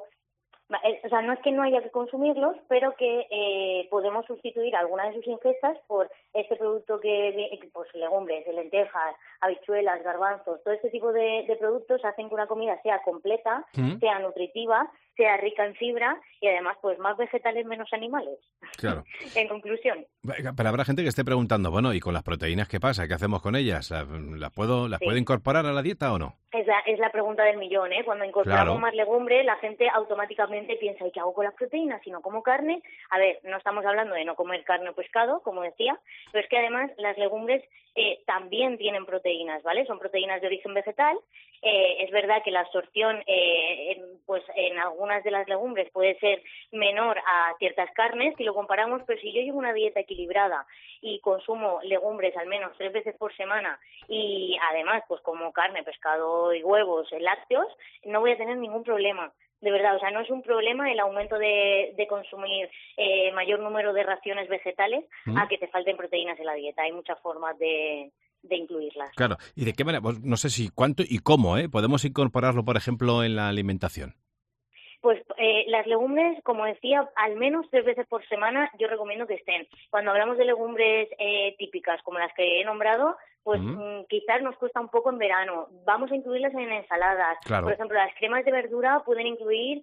O sea, no es que no haya que consumirlos, pero que podemos sustituir alguna de sus ingestas por este producto pues legumbres, lentejas, habichuelas, garbanzos, todo este tipo de productos hacen que una comida sea completa, sea nutritiva, sea rica en fibra y además pues más vegetales, menos animales. Claro. En conclusión. Pero habrá gente que esté preguntando, bueno, ¿y con las proteínas qué pasa? ¿Qué hacemos con ellas? ¿Las puedo incorporar a la dieta o no? Es la pregunta del millón, ¿eh? Cuando incorporamos más legumbre, la gente automáticamente piensa, ¿y qué hago con las proteínas si no como carne? A ver, no estamos hablando de no comer carne o pescado, como decía, pero es que además las legumbres también tienen proteínas, ¿vale? Son proteínas de origen vegetal. Es verdad que la absorción, pues en algunas de las legumbres puede ser menor a ciertas carnes si lo comparamos, pero si yo llevo una dieta equilibrada y consumo legumbres al menos 3 veces por semana y además pues como carne, pescado y huevos, lácteos, no voy a tener ningún problema. De verdad, o sea, no es un problema el aumento de consumir mayor número de raciones vegetales a que te falten proteínas en la dieta. Hay muchas formas de incluirlas. Claro. ¿Y de qué manera? Pues no sé si cuánto y cómo, podemos incorporarlo, por ejemplo, en la alimentación. Pues las legumbres, como decía, al menos 3 veces por semana yo recomiendo que estén. Cuando hablamos de legumbres típicas, como las que he nombrado, pues quizás nos cuesta un poco en verano. Vamos a incluirlas en ensaladas. Claro. Por ejemplo, las cremas de verdura pueden incluir,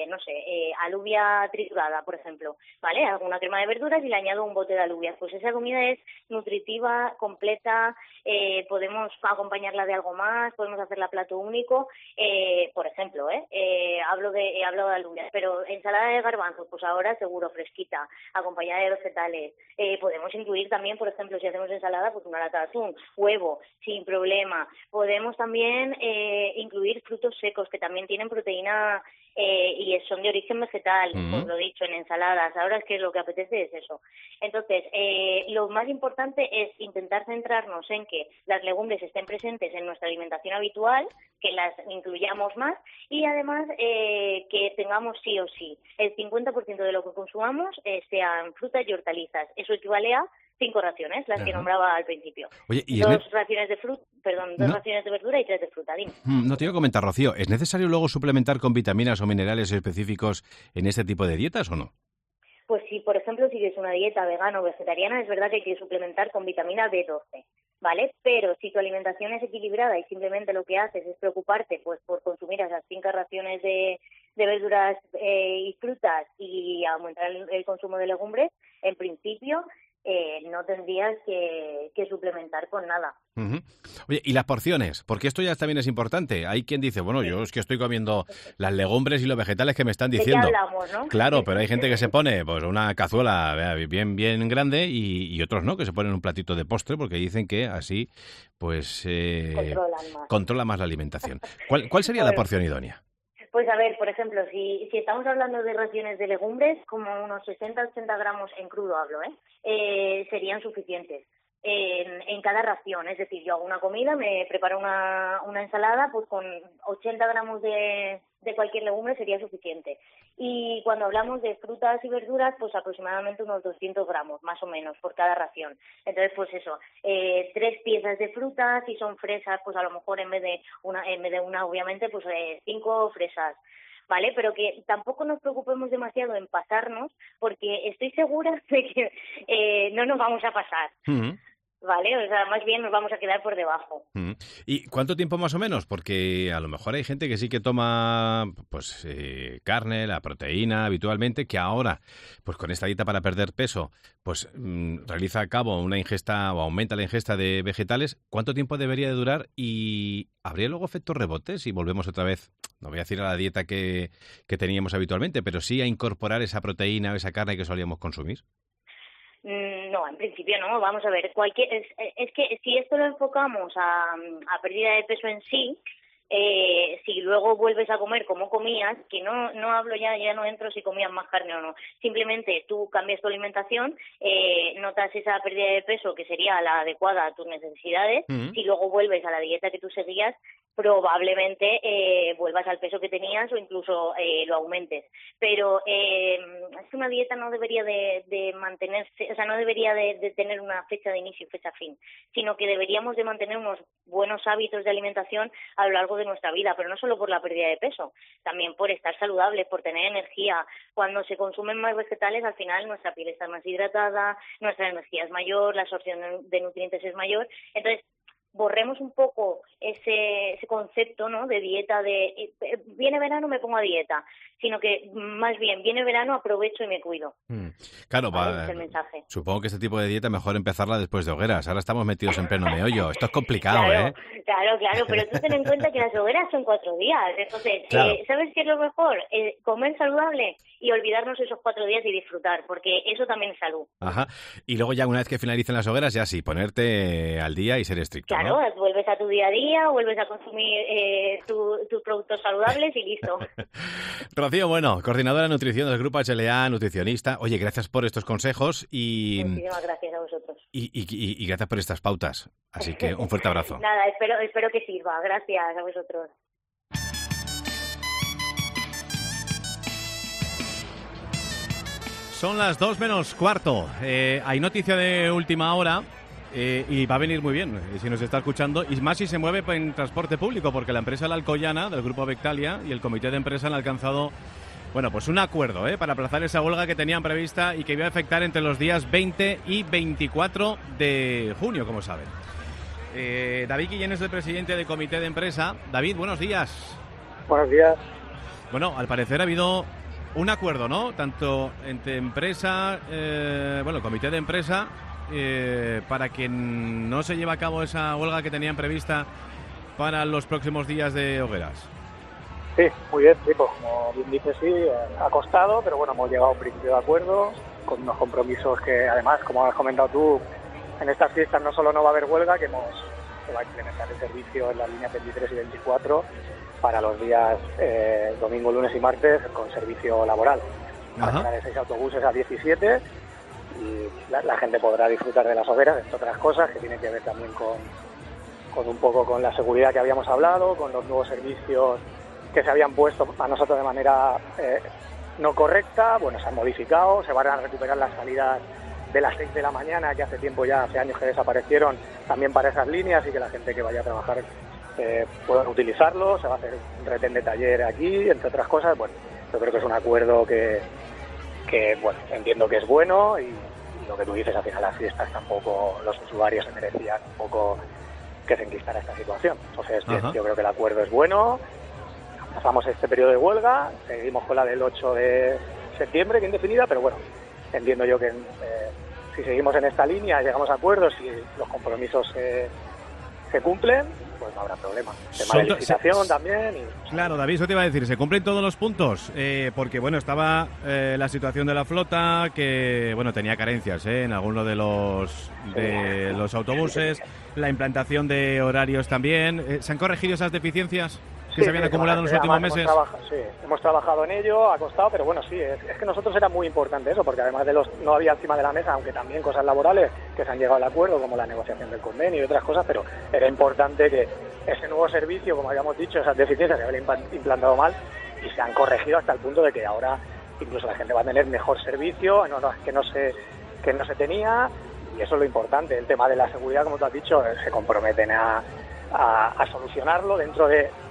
alubia triturada, por ejemplo, ¿vale? Alguna crema de verduras y le añado un bote de alubias. Pues esa comida es nutritiva, completa, podemos acompañarla de algo más, podemos hacerla plato único, por ejemplo, he hablado de alubias, pero ensalada de garbanzos, pues ahora seguro fresquita, acompañada de vegetales. Podemos incluir también, por ejemplo, si hacemos ensalada, pues una lata de atún, huevo, sin problema. Podemos también incluir frutos secos que también tienen proteína y son de origen vegetal, pues lo dicho, en ensaladas. Ahora es que lo que apetece es eso. Entonces, lo más importante es intentar centrarnos en que las legumbres estén presentes en nuestra alimentación habitual, que las incluyamos más y además que tengamos sí o sí el 50% de lo que consumamos sean frutas y hortalizas. Eso equivale a 5 raciones, las que nombraba al principio. Oye, ¿y 2 raciones de raciones de verdura y 3 de fruta. Dime. No te iba a comentar, Rocío, ¿es necesario luego suplementar con vitaminas o minerales específicos en este tipo de dietas o no? Pues si, por ejemplo, sigues una dieta vegana o vegetariana, es verdad que hay que suplementar con vitamina B12, ¿vale? Pero si tu alimentación es equilibrada y simplemente lo que haces es preocuparte pues por consumir esas 5 raciones de verduras y frutas y aumentar el consumo de legumbres, en principio no tendrías que suplementar con nada. Oye, ¿y las porciones? Porque esto ya también es importante. Hay quien dice, bueno, yo es que estoy comiendo las legumbres y los vegetales que me están diciendo. ¿De qué hablamos, no? Claro, pero hay gente que se pone pues una cazuela bien grande y otros no, que se ponen un platito de postre porque dicen que así pues controla más la alimentación. ¿Cuál sería la porción idónea? Pues a ver, por ejemplo, si estamos hablando de raciones de legumbres, como unos 60-80 gramos en crudo hablo, serían suficientes en cada ración. Es decir, yo hago una comida, me preparo una ensalada, pues con 80 gramos de cualquier legumbre sería suficiente. Y cuando hablamos de frutas y verduras, pues aproximadamente unos 200 gramos, más o menos, por cada ración. Entonces, pues eso, 3 piezas de frutas, si son fresas, pues a lo mejor en vez de una, obviamente, pues 5 fresas. ¿vale? Pero que tampoco nos preocupemos demasiado en pasarnos, porque estoy segura de que no nos vamos a pasar. ¿Vale? O sea, más bien nos vamos a quedar por debajo. ¿Y cuánto tiempo más o menos? Porque a lo mejor hay gente que sí que toma pues carne, la proteína habitualmente, que ahora, pues con esta dieta para perder peso, pues realiza a cabo una ingesta o aumenta la ingesta de vegetales. ¿Cuánto tiempo debería de durar? ¿Y habría luego efectos rebotes si volvemos otra vez, no voy a decir a la dieta que teníamos habitualmente, pero sí a incorporar esa proteína o esa carne que solíamos consumir? No, en principio no. Vamos a ver, es que si esto lo enfocamos a pérdida de peso en sí, si luego vuelves a comer como comías, que no hablo ya no entro si comías más carne o no, simplemente tú cambias tu alimentación, notas esa pérdida de peso que sería la adecuada a tus necesidades, si luego vuelves a la dieta que tú seguías, probablemente vuelvas al peso que tenías o incluso lo aumentes. Pero es que una dieta no debería de mantenerse, o sea, no debería de tener una fecha de inicio y fecha fin, sino que deberíamos de mantener unos buenos hábitos de alimentación a lo largo de nuestra vida, pero no solo por la pérdida de peso, también por estar saludables, por tener energía. Cuando se consumen más vegetales, al final nuestra piel está más hidratada, nuestra energía es mayor, la absorción de nutrientes es mayor. Entonces, borremos un poco ese concepto, ¿no?, de dieta, de viene verano me pongo a dieta, sino que más bien viene verano aprovecho y me cuido. Claro, ese es el mensaje. Supongo que este tipo de dieta mejor empezarla después de hogueras. Ahora estamos metidos en pleno meollo. Esto es complicado, claro, Claro, pero tú ten en cuenta que las hogueras son 4 días. Entonces, claro. ¿Sabes qué es lo mejor? Comer saludable y olvidarnos esos 4 días y disfrutar, porque eso también es salud. Ajá. Y luego ya una vez que finalicen las hogueras, ya sí, ponerte al día y ser estricto, claro, ¿no? Vuelves a tu día a día, vuelves a consumir tus productos saludables y listo. Rocío, bueno, coordinadora de nutrición del Grupo HLA, nutricionista. Oye, gracias por estos consejos y... Muchísimas gracias a vosotros. Y gracias por estas pautas. Así que un fuerte abrazo. Nada, espero que sirva. Gracias a vosotros. Son las 2 menos cuarto. Hay noticia de última hora y va a venir muy bien si nos está escuchando. Y más si se mueve en transporte público, porque la empresa La Alcoyana, del Grupo Bectalia, y el comité de empresa han alcanzado... Bueno, pues un acuerdo para aplazar esa huelga que tenían prevista y que iba a afectar entre los días 20 y 24 de junio, como saben. David Guillén es el presidente del comité de empresa. David, buenos días. Buenos días. Bueno, al parecer ha habido un acuerdo, ¿no? Tanto entre empresa, el comité de empresa, para que no se lleve a cabo esa huelga que tenían prevista para los próximos días de hogueras. Sí, muy bien, sí, pues como bien dices, sí, ha costado, pero bueno, hemos llegado a un principio de acuerdo con unos compromisos que además, como has comentado tú, en estas fiestas no solo no va a haber huelga, se va a implementar el servicio en las líneas 23 y 24 para los días domingo, lunes y martes con servicio laboral. Para de 6 autobuses a 17 y la gente podrá disfrutar de las hogueras, entre otras cosas que tienen que ver también con un poco con la seguridad que habíamos hablado, con los nuevos servicios que se habían puesto a nosotros de manera no correcta. Bueno, se han modificado, se van a recuperar las salidas de las 6 de la mañana, que hace años que desaparecieron, también para esas líneas, y que la gente que vaya a trabajar pueda utilizarlo. Se va a hacer un retén de taller aquí, entre otras cosas. Bueno, yo creo que es un acuerdo que bueno, entiendo que es bueno, y lo que tú dices, al final las fiestas tampoco los usuarios se merecían un poco que se enquistara esta situación. Entonces, yo creo que el acuerdo es bueno. Pasamos este periodo de huelga, seguimos con la del 8 de septiembre, que indefinida, pero bueno, entiendo yo que si seguimos en esta línea, llegamos a acuerdos y los compromisos se cumplen, pues no habrá problema. Tema de licitación también. Claro, David, eso te iba a decir, ¿se cumplen todos los puntos? Porque, bueno, estaba la situación de la flota, que, bueno, tenía carencias en algunos de los autobuses, la implantación de horarios también. ¿Se han corregido esas deficiencias que se habían acumulado en los últimos meses? Hemos trabajado en ello, ha costado, pero bueno, sí, es que nosotros era muy importante eso, porque además no había encima de la mesa, aunque también cosas laborales que se han llegado al acuerdo, como la negociación del convenio y otras cosas, pero era importante que ese nuevo servicio, como habíamos dicho, esas deficiencias se habían implantado mal y se han corregido hasta el punto de que ahora incluso la gente va a tener mejor servicio, que no se tenía, y eso es lo importante. El tema de la seguridad, como tú has dicho, se comprometen a solucionarlo dentro de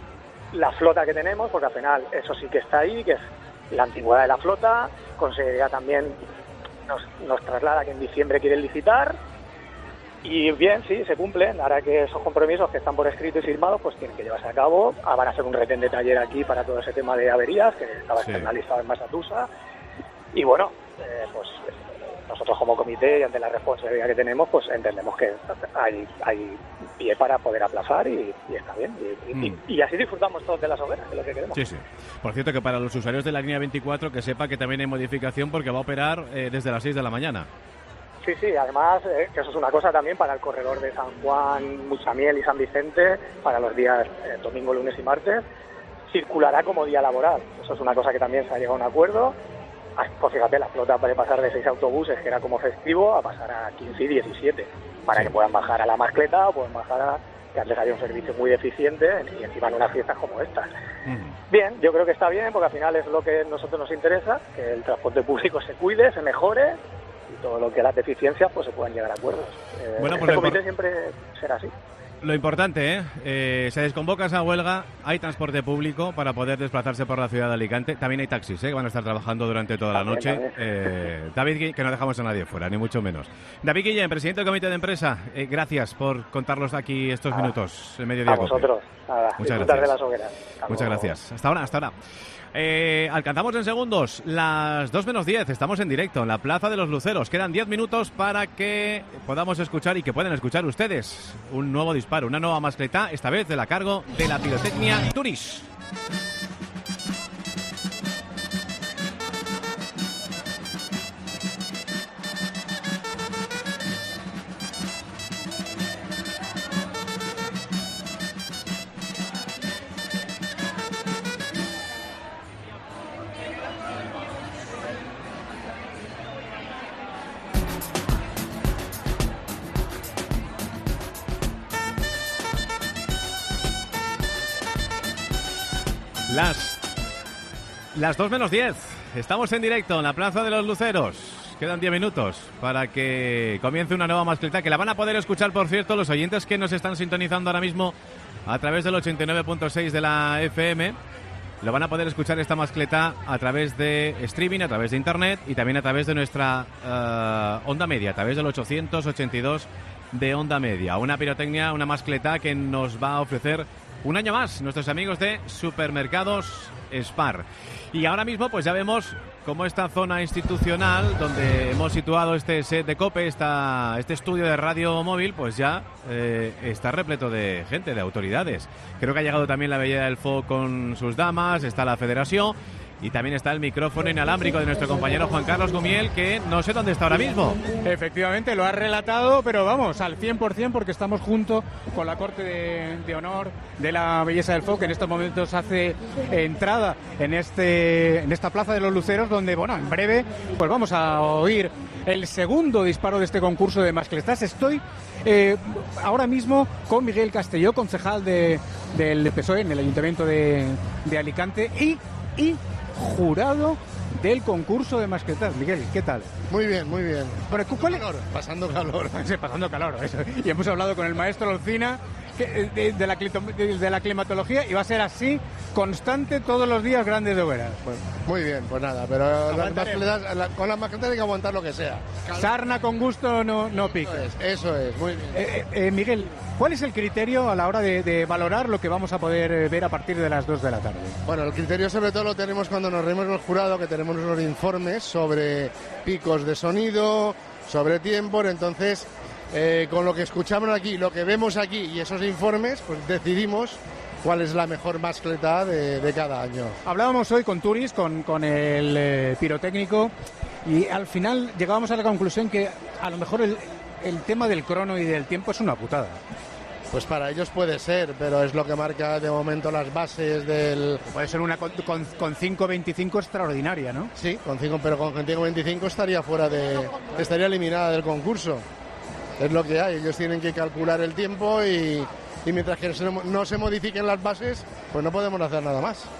la flota que tenemos, porque al final eso sí que está ahí, que es la antigüedad de la flota. Conseguirá también nos traslada que en diciembre quieren licitar. Y bien, sí, se cumplen. Ahora que esos compromisos que están por escrito y firmados, pues tienen que llevarse a cabo. Van a hacer un retén de taller aquí para todo ese tema de averías, que estaba externalizado en Masatusa. Y bueno, pues nosotros como comité y ante la responsabilidad que tenemos, pues entendemos que hay pie para poder aplazar y está bien. Y así disfrutamos todos de las hogueras, que es lo que queremos. Sí, sí. Por cierto, que para los usuarios de la línea 24, que sepa que también hay modificación porque va a operar desde las 6 de la mañana. Sí, además, que eso es una cosa también para el corredor de San Juan, Muchamiel y San Vicente, para los días domingo, lunes y martes, circulará como día laboral. Eso es una cosa que también se ha llegado a un acuerdo. Pues fíjate, la flota puede pasar de 6 autobuses, que era como festivo, a pasar a 15 y 17, para que puedan bajar a la Mascleta o puedan bajar a que antes había un servicio muy eficiente y encima en unas fiestas como estas. Bien, yo creo que está bien, porque al final es lo que a nosotros nos interesa, que el transporte público se cuide, se mejore, y todo lo que las deficiencias pues se puedan llegar a acuerdos. Bueno, este comité siempre será así. Lo importante, se desconvoca esa huelga, hay transporte público para poder desplazarse por la ciudad de Alicante, también hay taxis, que van a estar trabajando durante toda la noche. David, que no dejamos a nadie fuera, ni mucho menos. David Guillén, presidente del comité de empresa, gracias por contarnos aquí estos minutos en Mediodía. A vosotros, muchas gracias. De las hogueras. Muchas gracias. Hasta ahora. Alcanzamos en segundos las 2 menos 10. Estamos en directo en la Plaza de los Luceros. Quedan 10 minutos para que podamos escuchar y que puedan escuchar ustedes un nuevo disparo, una nueva mascletá, esta vez de la cargo de la pirotecnia Turis. Las 2 menos 10. Estamos en directo en la Plaza de los Luceros. Quedan 10 minutos para que comience una nueva mascletá, que la van a poder escuchar, por cierto, los oyentes que nos están sintonizando ahora mismo a través del 89.6 de la FM. Lo van a poder escuchar esta mascletá a través de streaming, a través de internet y también a través de nuestra onda media, a través del 882 de onda media. Una pirotecnia, una mascletá que nos va a ofrecer un año más nuestros amigos de Supermercados Spar. Y ahora mismo pues ya vemos cómo esta zona institucional donde hemos situado este set de COPE, este estudio de radio móvil, pues ya está repleto de gente, de autoridades. Creo que ha llegado también la Belleza del Foc con sus damas, está la Federación y también está el micrófono inalámbrico de nuestro compañero Juan Carlos Gumiel, que no sé dónde está ahora mismo. Efectivamente, lo has relatado, pero vamos, al 100%, porque estamos junto con la Corte de Honor de la Belleza del Foc, que en estos momentos hace entrada en esta Plaza de los Luceros, donde, bueno, en breve pues vamos a oír el segundo disparo de este concurso de mascletas. Estoy ahora mismo con Miguel Castelló, concejal del PSOE en el Ayuntamiento de Alicante y jurado del concurso de mascletas. Miguel, ¿qué tal? Muy bien, muy bien. Bueno, pasando calor. Sí, pasando calor, eso. Y hemos hablado con el maestro Olcina de la climatología, y va a ser así, constante, todos los días, grandes de hogueras. Pues, muy bien, pues nada, pero con las mascletas hay que aguantar lo que sea. Sarna con gusto no pica. Eso es, muy bien. Miguel, ¿cuál es el criterio a la hora de valorar lo que vamos a poder ver a partir de las 2 de la tarde? Bueno, el criterio sobre todo lo tenemos cuando nos reunimos el jurado, que tenemos unos informes sobre picos de sonido, sobre tiempo, entonces con lo que escuchamos aquí, lo que vemos aquí y esos informes, pues decidimos cuál es la mejor mascletá de cada año. Hablábamos hoy con Turis, con el pirotécnico, y al final llegábamos a la conclusión que a lo mejor el tema del crono y del tiempo es una putada. Pues para ellos puede ser, pero es lo que marca de momento las bases del... Puede ser una con 5.25 extraordinaria, ¿no? Sí, pero con 5.25 estaría eliminada del concurso. Es lo que hay, ellos tienen que calcular el tiempo y mientras que no se modifiquen las bases, pues no podemos hacer nada más.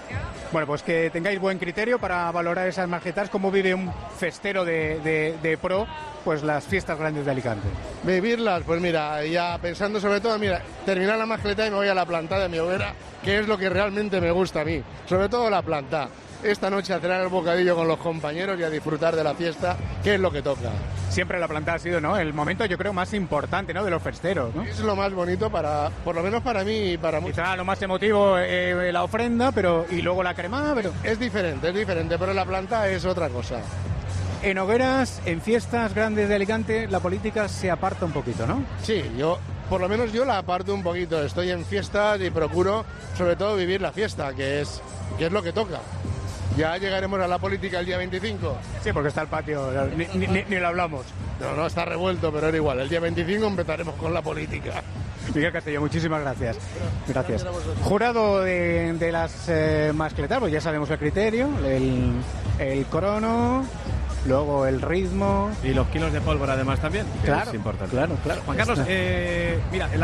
Bueno, pues que tengáis buen criterio para valorar esas mascletas, cómo vive un festero de pro, pues las fiestas grandes de Alicante. Vivirlas, pues mira, ya pensando sobre todo, mira, terminar la mascleta y me voy a la planta de mi hoguera, que es lo que realmente me gusta a mí, sobre todo la planta. Esta noche a cenar el bocadillo con los compañeros y a disfrutar de la fiesta, que es lo que toca. Siempre la planta ha sido, ¿no?, el momento, yo creo, más importante, ¿no?, de los festeros, ¿no? Es lo más bonito por lo menos para mí y para muchos. Quizá lo más emotivo la ofrenda, y luego la cremada, pero... Es diferente, pero la planta es otra cosa. En hogueras, en fiestas grandes de Alicante, la política se aparta un poquito, ¿no? Sí, por lo menos yo la aparto un poquito. Estoy en fiestas y procuro, sobre todo, vivir la fiesta, que es lo que toca. Ya llegaremos a la política el día 25. Sí, porque está el patio, ni lo hablamos. No, está revuelto, pero era igual. El día 25 empezaremos con la política. Miguel Castelló, muchísimas gracias. Gracias. Jurado de las mascletas, pues ya sabemos el criterio, el crono, luego el ritmo. Y los kilos de pólvora además también, que claro, es importante. Claro. Juan Carlos, mira, en la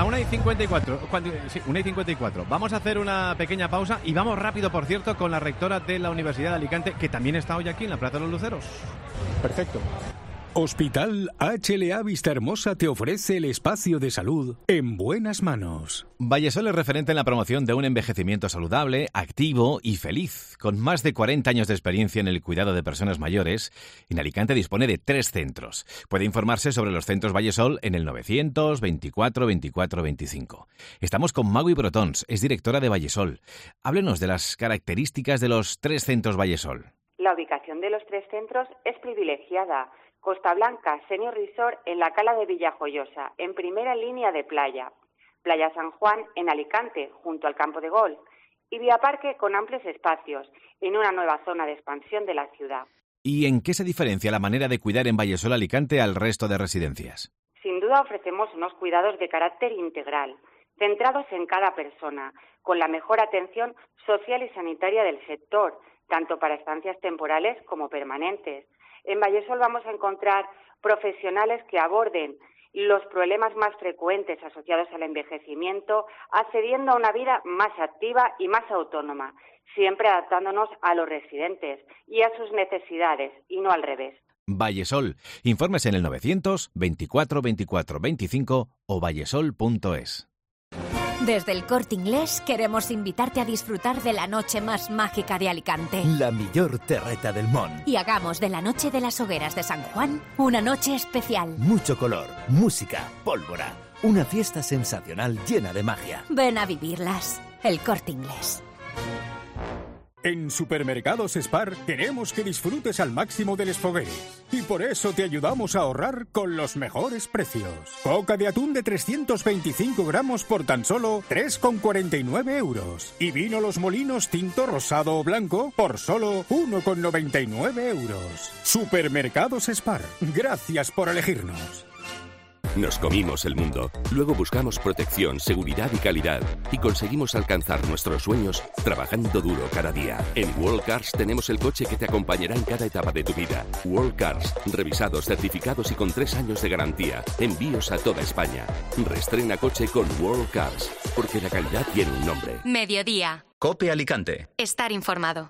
1:54, vamos a hacer una pequeña pausa y vamos rápido, por cierto, con la rectora de la Universidad de Alicante, que también está hoy aquí en la Plaza de los Luceros. Perfecto. Hospital HLA Vistahermosa te ofrece el espacio de salud en buenas manos. Vallesol es referente en la promoción de un envejecimiento saludable, activo y feliz. Con más de 40 años de experiencia en el cuidado de personas mayores, en Alicante dispone de 3 centros. Puede informarse sobre los centros Vallesol en el 900 24 24 25. Estamos con Magui Brotons, es directora de Vallesol. Háblenos de las características de los 3 centros Vallesol. La ubicación de los 3 centros es privilegiada. Costa Blanca Senior Resort en la Cala de Villajoyosa, en primera línea de playa. Playa San Juan en Alicante, junto al campo de golf. Y Vía Parque con amplios espacios, en una nueva zona de expansión de la ciudad. ¿Y en qué se diferencia la manera de cuidar en Vallesol Alicante al resto de residencias? Sin duda ofrecemos unos cuidados de carácter integral, centrados en cada persona, con la mejor atención social y sanitaria del sector, tanto para estancias temporales como permanentes. En Vallesol vamos a encontrar profesionales que aborden los problemas más frecuentes asociados al envejecimiento, accediendo a una vida más activa y más autónoma, siempre adaptándonos a los residentes y a sus necesidades, y no al revés. Vallesol. Infórmese en el 900 24 24 25 o vallesol.es. Desde el Corte Inglés queremos invitarte a disfrutar de la noche más mágica de Alicante. La millor terreta del món. Y hagamos de la Noche de las Hogueras de San Juan una noche especial. Mucho color, música, pólvora. Una fiesta sensacional llena de magia. Ven a vivirlas. El Corte Inglés. En Supermercados Spar queremos que disfrutes al máximo del esfogué. Y por eso te ayudamos a ahorrar con los mejores precios. Coca de atún de 325 gramos por tan solo 3,49 euros. Y vino Los Molinos tinto, rosado o blanco por solo 1,99 euros. Supermercados Spar. Gracias por elegirnos. Nos comimos el mundo, luego buscamos protección, seguridad y calidad y conseguimos alcanzar nuestros sueños trabajando duro cada día. En World Cars tenemos el coche que te acompañará en cada etapa de tu vida. World Cars, revisados, certificados y con 3 años de garantía. Envíos a toda España. Reestrena coche con World Cars, porque la calidad tiene un nombre. Mediodía. COPE Alicante. Estar informado.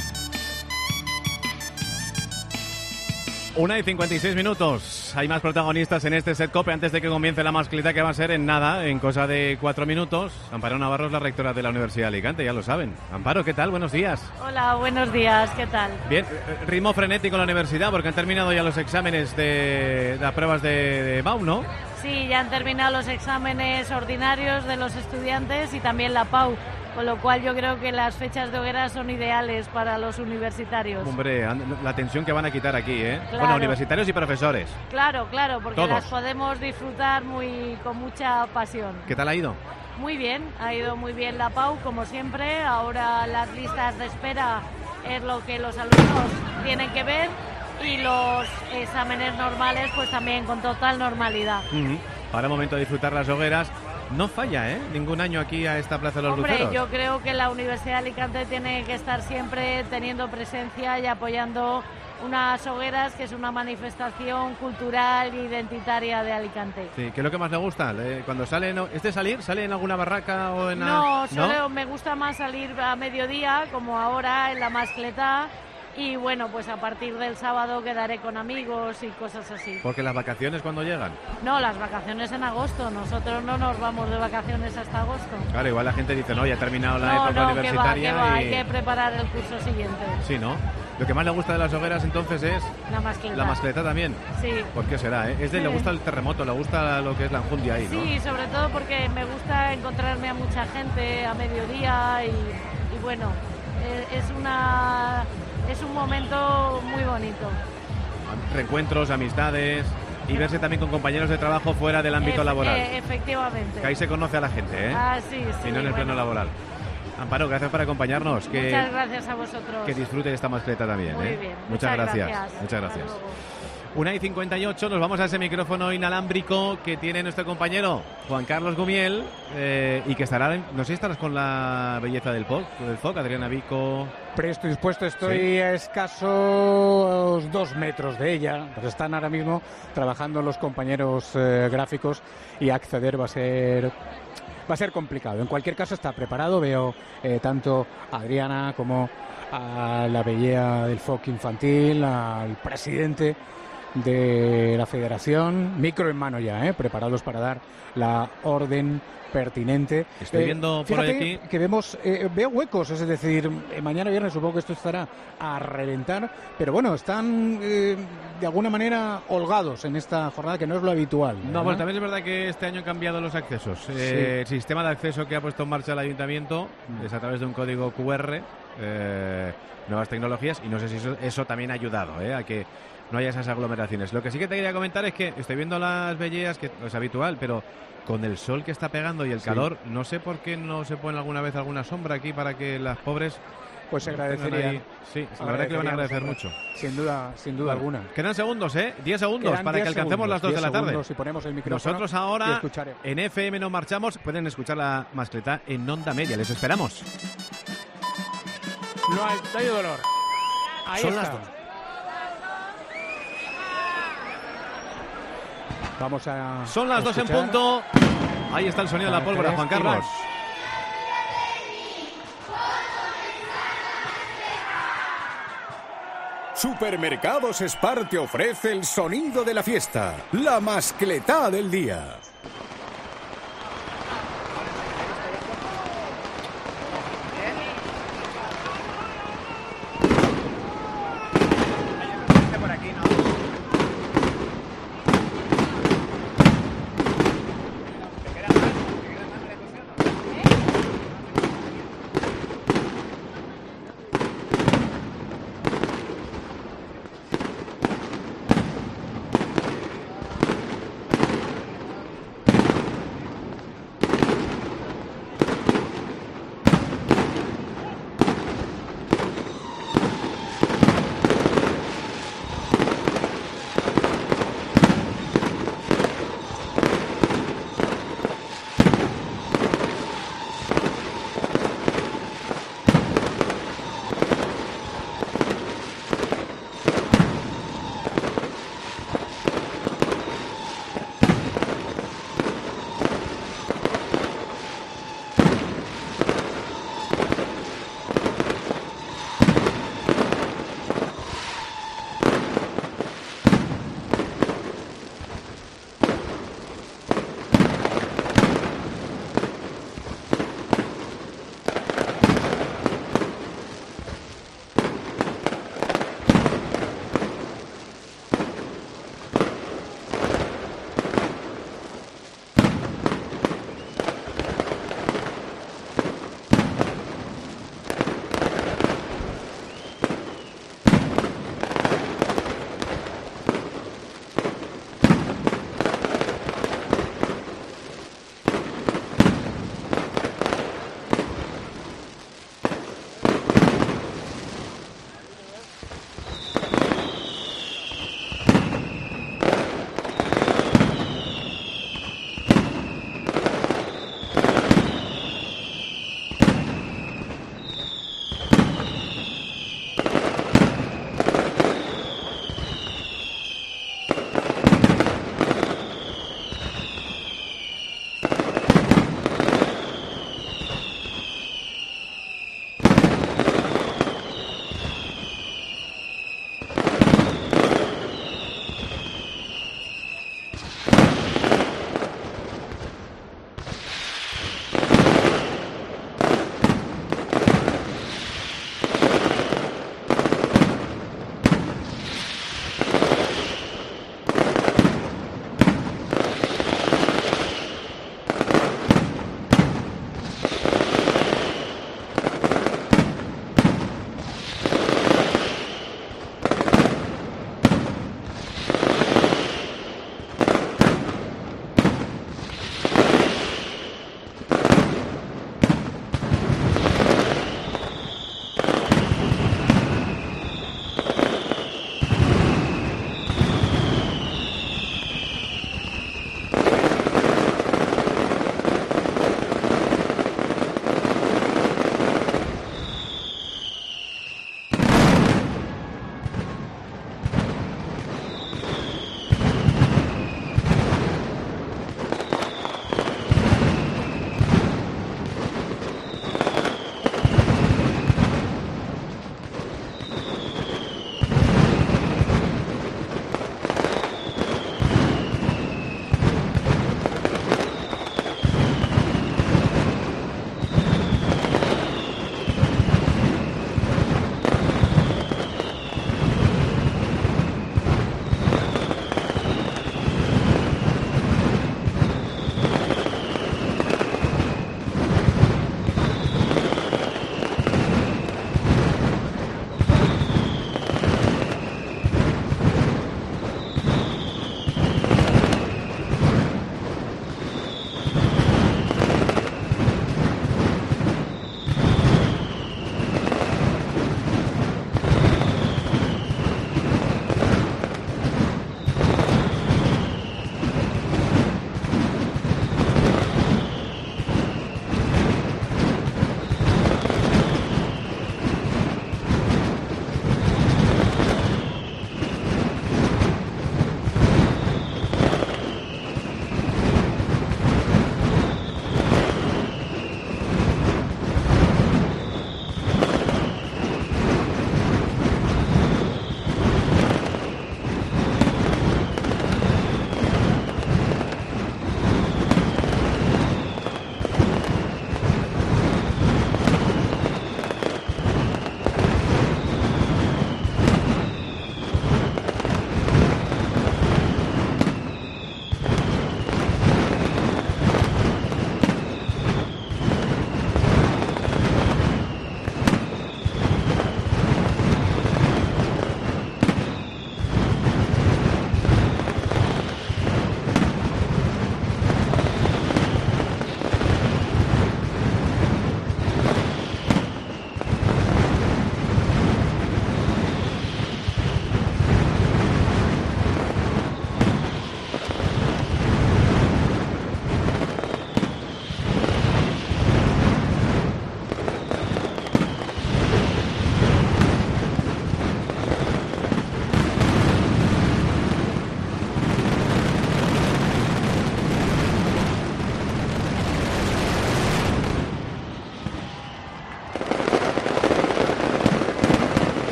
1:56. Hay más protagonistas en este set COPE antes de que comience la mascleta, que va a ser en nada, en cosa de 4 minutos. Amparo Navarro es la rectora de la Universidad de Alicante, ya lo saben. Amparo, ¿qué tal? Buenos días. Hola, buenos días, ¿qué tal? Bien, ritmo frenético en la universidad porque han terminado ya los exámenes de las pruebas de BAU, ¿no? Sí, ya han terminado los exámenes ordinarios de los estudiantes y también la PAU. Con lo cual yo creo que las fechas de hoguera son ideales para los universitarios. Hombre, la tensión que van a quitar aquí, ¿eh? Claro. Bueno, universitarios y profesores. Claro, porque todos las podemos disfrutar con mucha pasión. ¿Qué tal ha ido? Muy bien, ha ido muy bien la PAU, como siempre. Ahora las listas de espera es lo que los alumnos tienen que ver y los exámenes normales pues también con total normalidad. Ahora momento de disfrutar las hogueras. no falla, ¿eh? Ningún año aquí a esta Plaza de los Luceros. Yo creo que la Universidad de Alicante tiene que estar siempre teniendo presencia y apoyando unas hogueras, que es una manifestación cultural e identitaria de Alicante. Sí, ¿qué es lo que más le gusta? Cuando sale, ¿sale en alguna barraca o en No, me gusta más salir a mediodía, como ahora en la Mascletá. Y bueno, pues a partir del sábado quedaré con amigos y cosas así. ¿Porque las vacaciones cuándo llegan? No, las vacaciones en agosto. Nosotros no nos vamos de vacaciones hasta agosto. Claro, igual la gente dice, no, ya ha terminado la época universitaria. Que va, hay que preparar el curso siguiente. Sí, ¿no? Lo que más le gusta de las hogueras entonces es... La mascleta. La mascleta también. Sí. ¿Por qué será, Le gusta el terremoto, le gusta lo que es la enjundia ahí, ¿no? Sí, sobre todo porque me gusta encontrarme a mucha gente a mediodía y bueno, es un momento muy bonito. Reencuentros, amistades y verse también con compañeros de trabajo fuera del ámbito laboral. Efectivamente. Que ahí se conoce a la gente, ¿eh? Sí. Y no en el plano laboral. Amparo, gracias por acompañarnos. Muchas gracias a vosotros. Que disfrute de esta mascleta también. Muy bien. Muchas gracias. Muchas gracias. 1:58, nos vamos a ese micrófono inalámbrico que tiene nuestro compañero Juan Carlos Gumiel y que estará, no sé si estarás con la belleza del FOC, Adriana Vico. Presto y dispuesto, estoy a escasos 2 metros de ella. Pues están ahora mismo trabajando los compañeros gráficos y acceder va a ser complicado. En cualquier caso está preparado, veo tanto a Adriana como a la belleza del FOC infantil, al presidente de la federación, micro en mano ya, preparados para dar la orden pertinente. Estoy viendo por aquí que veo huecos, es decir, mañana viernes supongo que esto estará a reventar, pero bueno, están de alguna manera holgados en esta jornada, que no es lo habitual. No, bueno, también es verdad que este año han cambiado los accesos. Sí. El sistema de acceso que ha puesto en marcha el ayuntamiento es a través de un código QR, nuevas tecnologías, y no sé si eso también ha ayudado a que no haya esas aglomeraciones. Lo que sí que te quería comentar es que estoy viendo las belleas, que es habitual, pero con el sol que está pegando y el calor, no sé por qué no se pone alguna vez alguna sombra aquí para que las pobres... Pues se agradecería. Sí, la verdad que le van a agradecer mucho. Sin duda alguna. Quedan segundos, 10 segundos para que alcancemos las 2 de la tarde. Si ponemos el micrófono. Nosotros ahora en FM nos marchamos. Pueden escuchar la mascleta en Onda Media. Les esperamos. No hay dolor. Ahí son está. Las 2. Vamos a... Son las 2 en punto. Ahí está el sonido de la pólvora, Juan Carlos. Supermercados Spar te ofrece el sonido de la fiesta, la mascletá del día.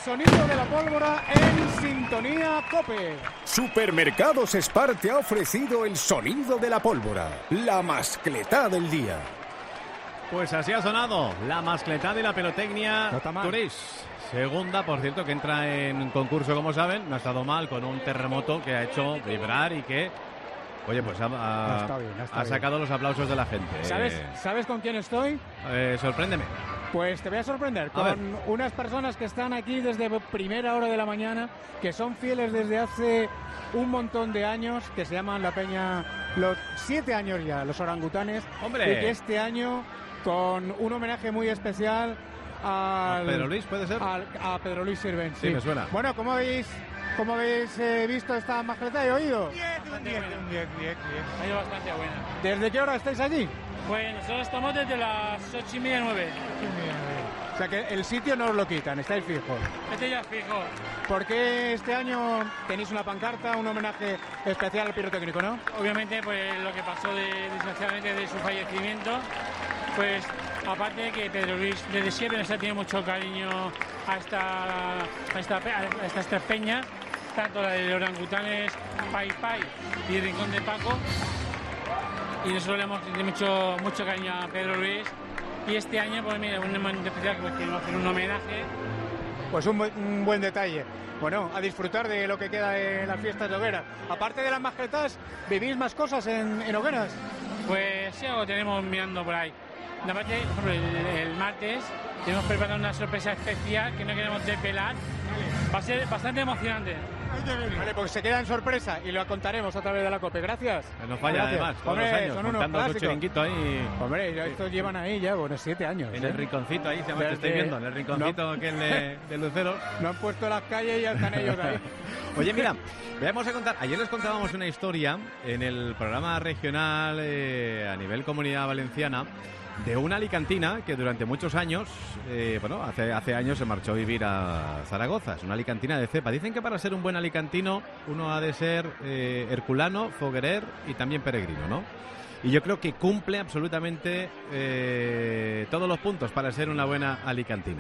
sonido de la pólvora en Sintonía COPE. Supermercados Spar te ha ofrecido el sonido de la pólvora, la mascletá del día. Pues así ha sonado la mascletá de la pirotecnia Turís. Segunda, por cierto, que entra en concurso, como saben, no ha estado mal, con un terremoto que ha hecho vibrar y que, oye, pues ha sacado los aplausos de la gente. ¿Sabes con quién estoy? Sorpréndeme. Pues te voy a sorprender con unas personas que están aquí desde primera hora de la mañana, que son fieles desde hace un montón de años, que se llaman la Peña, los 7 años ya, los orangutanes. ¡Hombre! Y que este año, con un homenaje muy especial ¿A Pedro Luis puede ser? A Pedro Luis Sirven, sí. Me suena. Bueno, ¿cómo habéis visto esta mascleta y oído? Bien. Ha ido bastante buena. ¿Desde qué hora estáis allí? Pues nosotros estamos desde las 8:30, 9. O sea que el sitio no os lo quitan, estáis fijos. Este ya es fijo. ¿Por qué este año tenéis una pancarta, un homenaje especial al pirotécnico, no? Obviamente, pues lo que pasó desgraciadamente de su fallecimiento, pues aparte de que Pedro Luis desde siempre nos ha tenido mucho cariño a estas tres peñas, tanto la de Orangutanes, Pai y Rincón de Paco, y nosotros le hemos tenido mucho cariño a Pedro Luis, y este año, pues mira, un momento especial, pues queremos hacer un homenaje. Pues un buen detalle. Bueno, a disfrutar de lo que queda de las fiestas de Hogueras. Aparte de las mascletas, ¿vivís más cosas en Hogueras? Pues sí, algo tenemos mirando por ahí. Aparte, por ejemplo, el martes tenemos preparado una sorpresa especial que no queremos desvelar. Va a ser bastante emocionante. Vale, pues se queda en sorpresa y lo contaremos a través de la COPE. Gracias. No falla, además, todos los años, son montando unos su chiringuito ahí. Hombre, estos llevan ahí ya, 7 años. En el rinconcito ahí, te estoy viendo, en el rinconcito aquel de Luceros. No han puesto las calles y ya están ellos ahí. Oye, mira, vamos a contar, ayer les contábamos una historia en el programa regional a nivel Comunidad Valenciana, de una alicantina que durante muchos años, hace años se marchó a vivir a Zaragoza. Es una alicantina de cepa. Dicen que para ser un buen alicantino uno ha de ser herculano, foguerer y también peregrino, ¿no? Y yo creo que cumple absolutamente todos los puntos para ser una buena alicantina.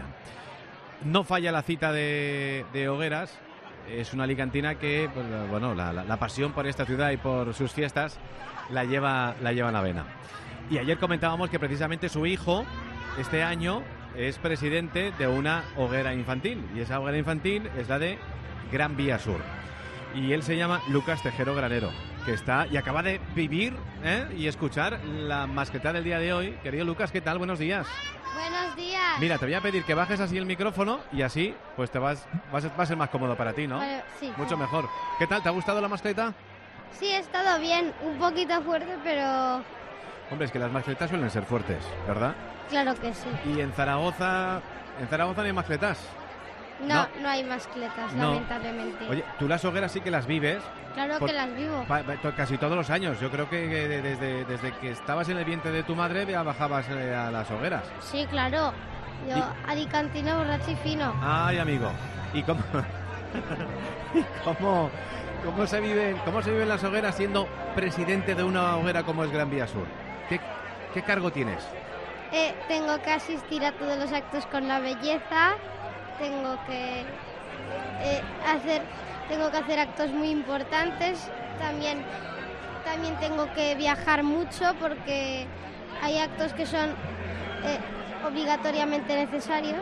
No falla la cita de Hogueras. Es una alicantina que, pues, la pasión por esta ciudad y por sus fiestas la lleva en la vena. Y ayer comentábamos que precisamente su hijo, este año, es presidente de una hoguera infantil. Y esa hoguera infantil es la de Gran Vía Sur. Y él se llama Lucas Tejero Granero, que está y acaba de vivir y escuchar la mascletá del día de hoy. Querido Lucas, ¿qué tal? Buenos días. Buenos días. Mira, te voy a pedir que bajes así el micrófono y así pues va a ser más cómodo para ti, ¿no? Sí. Mucho mejor. ¿Qué tal? ¿Te ha gustado la mascletá? Sí, he estado bien. Un poquito fuerte, pero... Hombre, es que las mascletas suelen ser fuertes, ¿verdad? Claro que sí. ¿Y en Zaragoza no hay mascletas? No hay mascletas, lamentablemente. Oye, tú las hogueras sí que las vives. Claro que las vivo. Casi todos los años. Yo creo que desde que estabas en el vientre de tu madre ya bajabas a las hogueras. Sí, claro. Yo, alicantino, borracho y fino. Ay, amigo. ¿Y cómo se viven las hogueras siendo presidente de una hoguera como es Gran Vía Sur? ¿Qué cargo tienes? Tengo que asistir a todos los actos con la belleza. Tengo que hacer actos muy importantes. También tengo que viajar mucho porque hay actos que son obligatoriamente necesarios.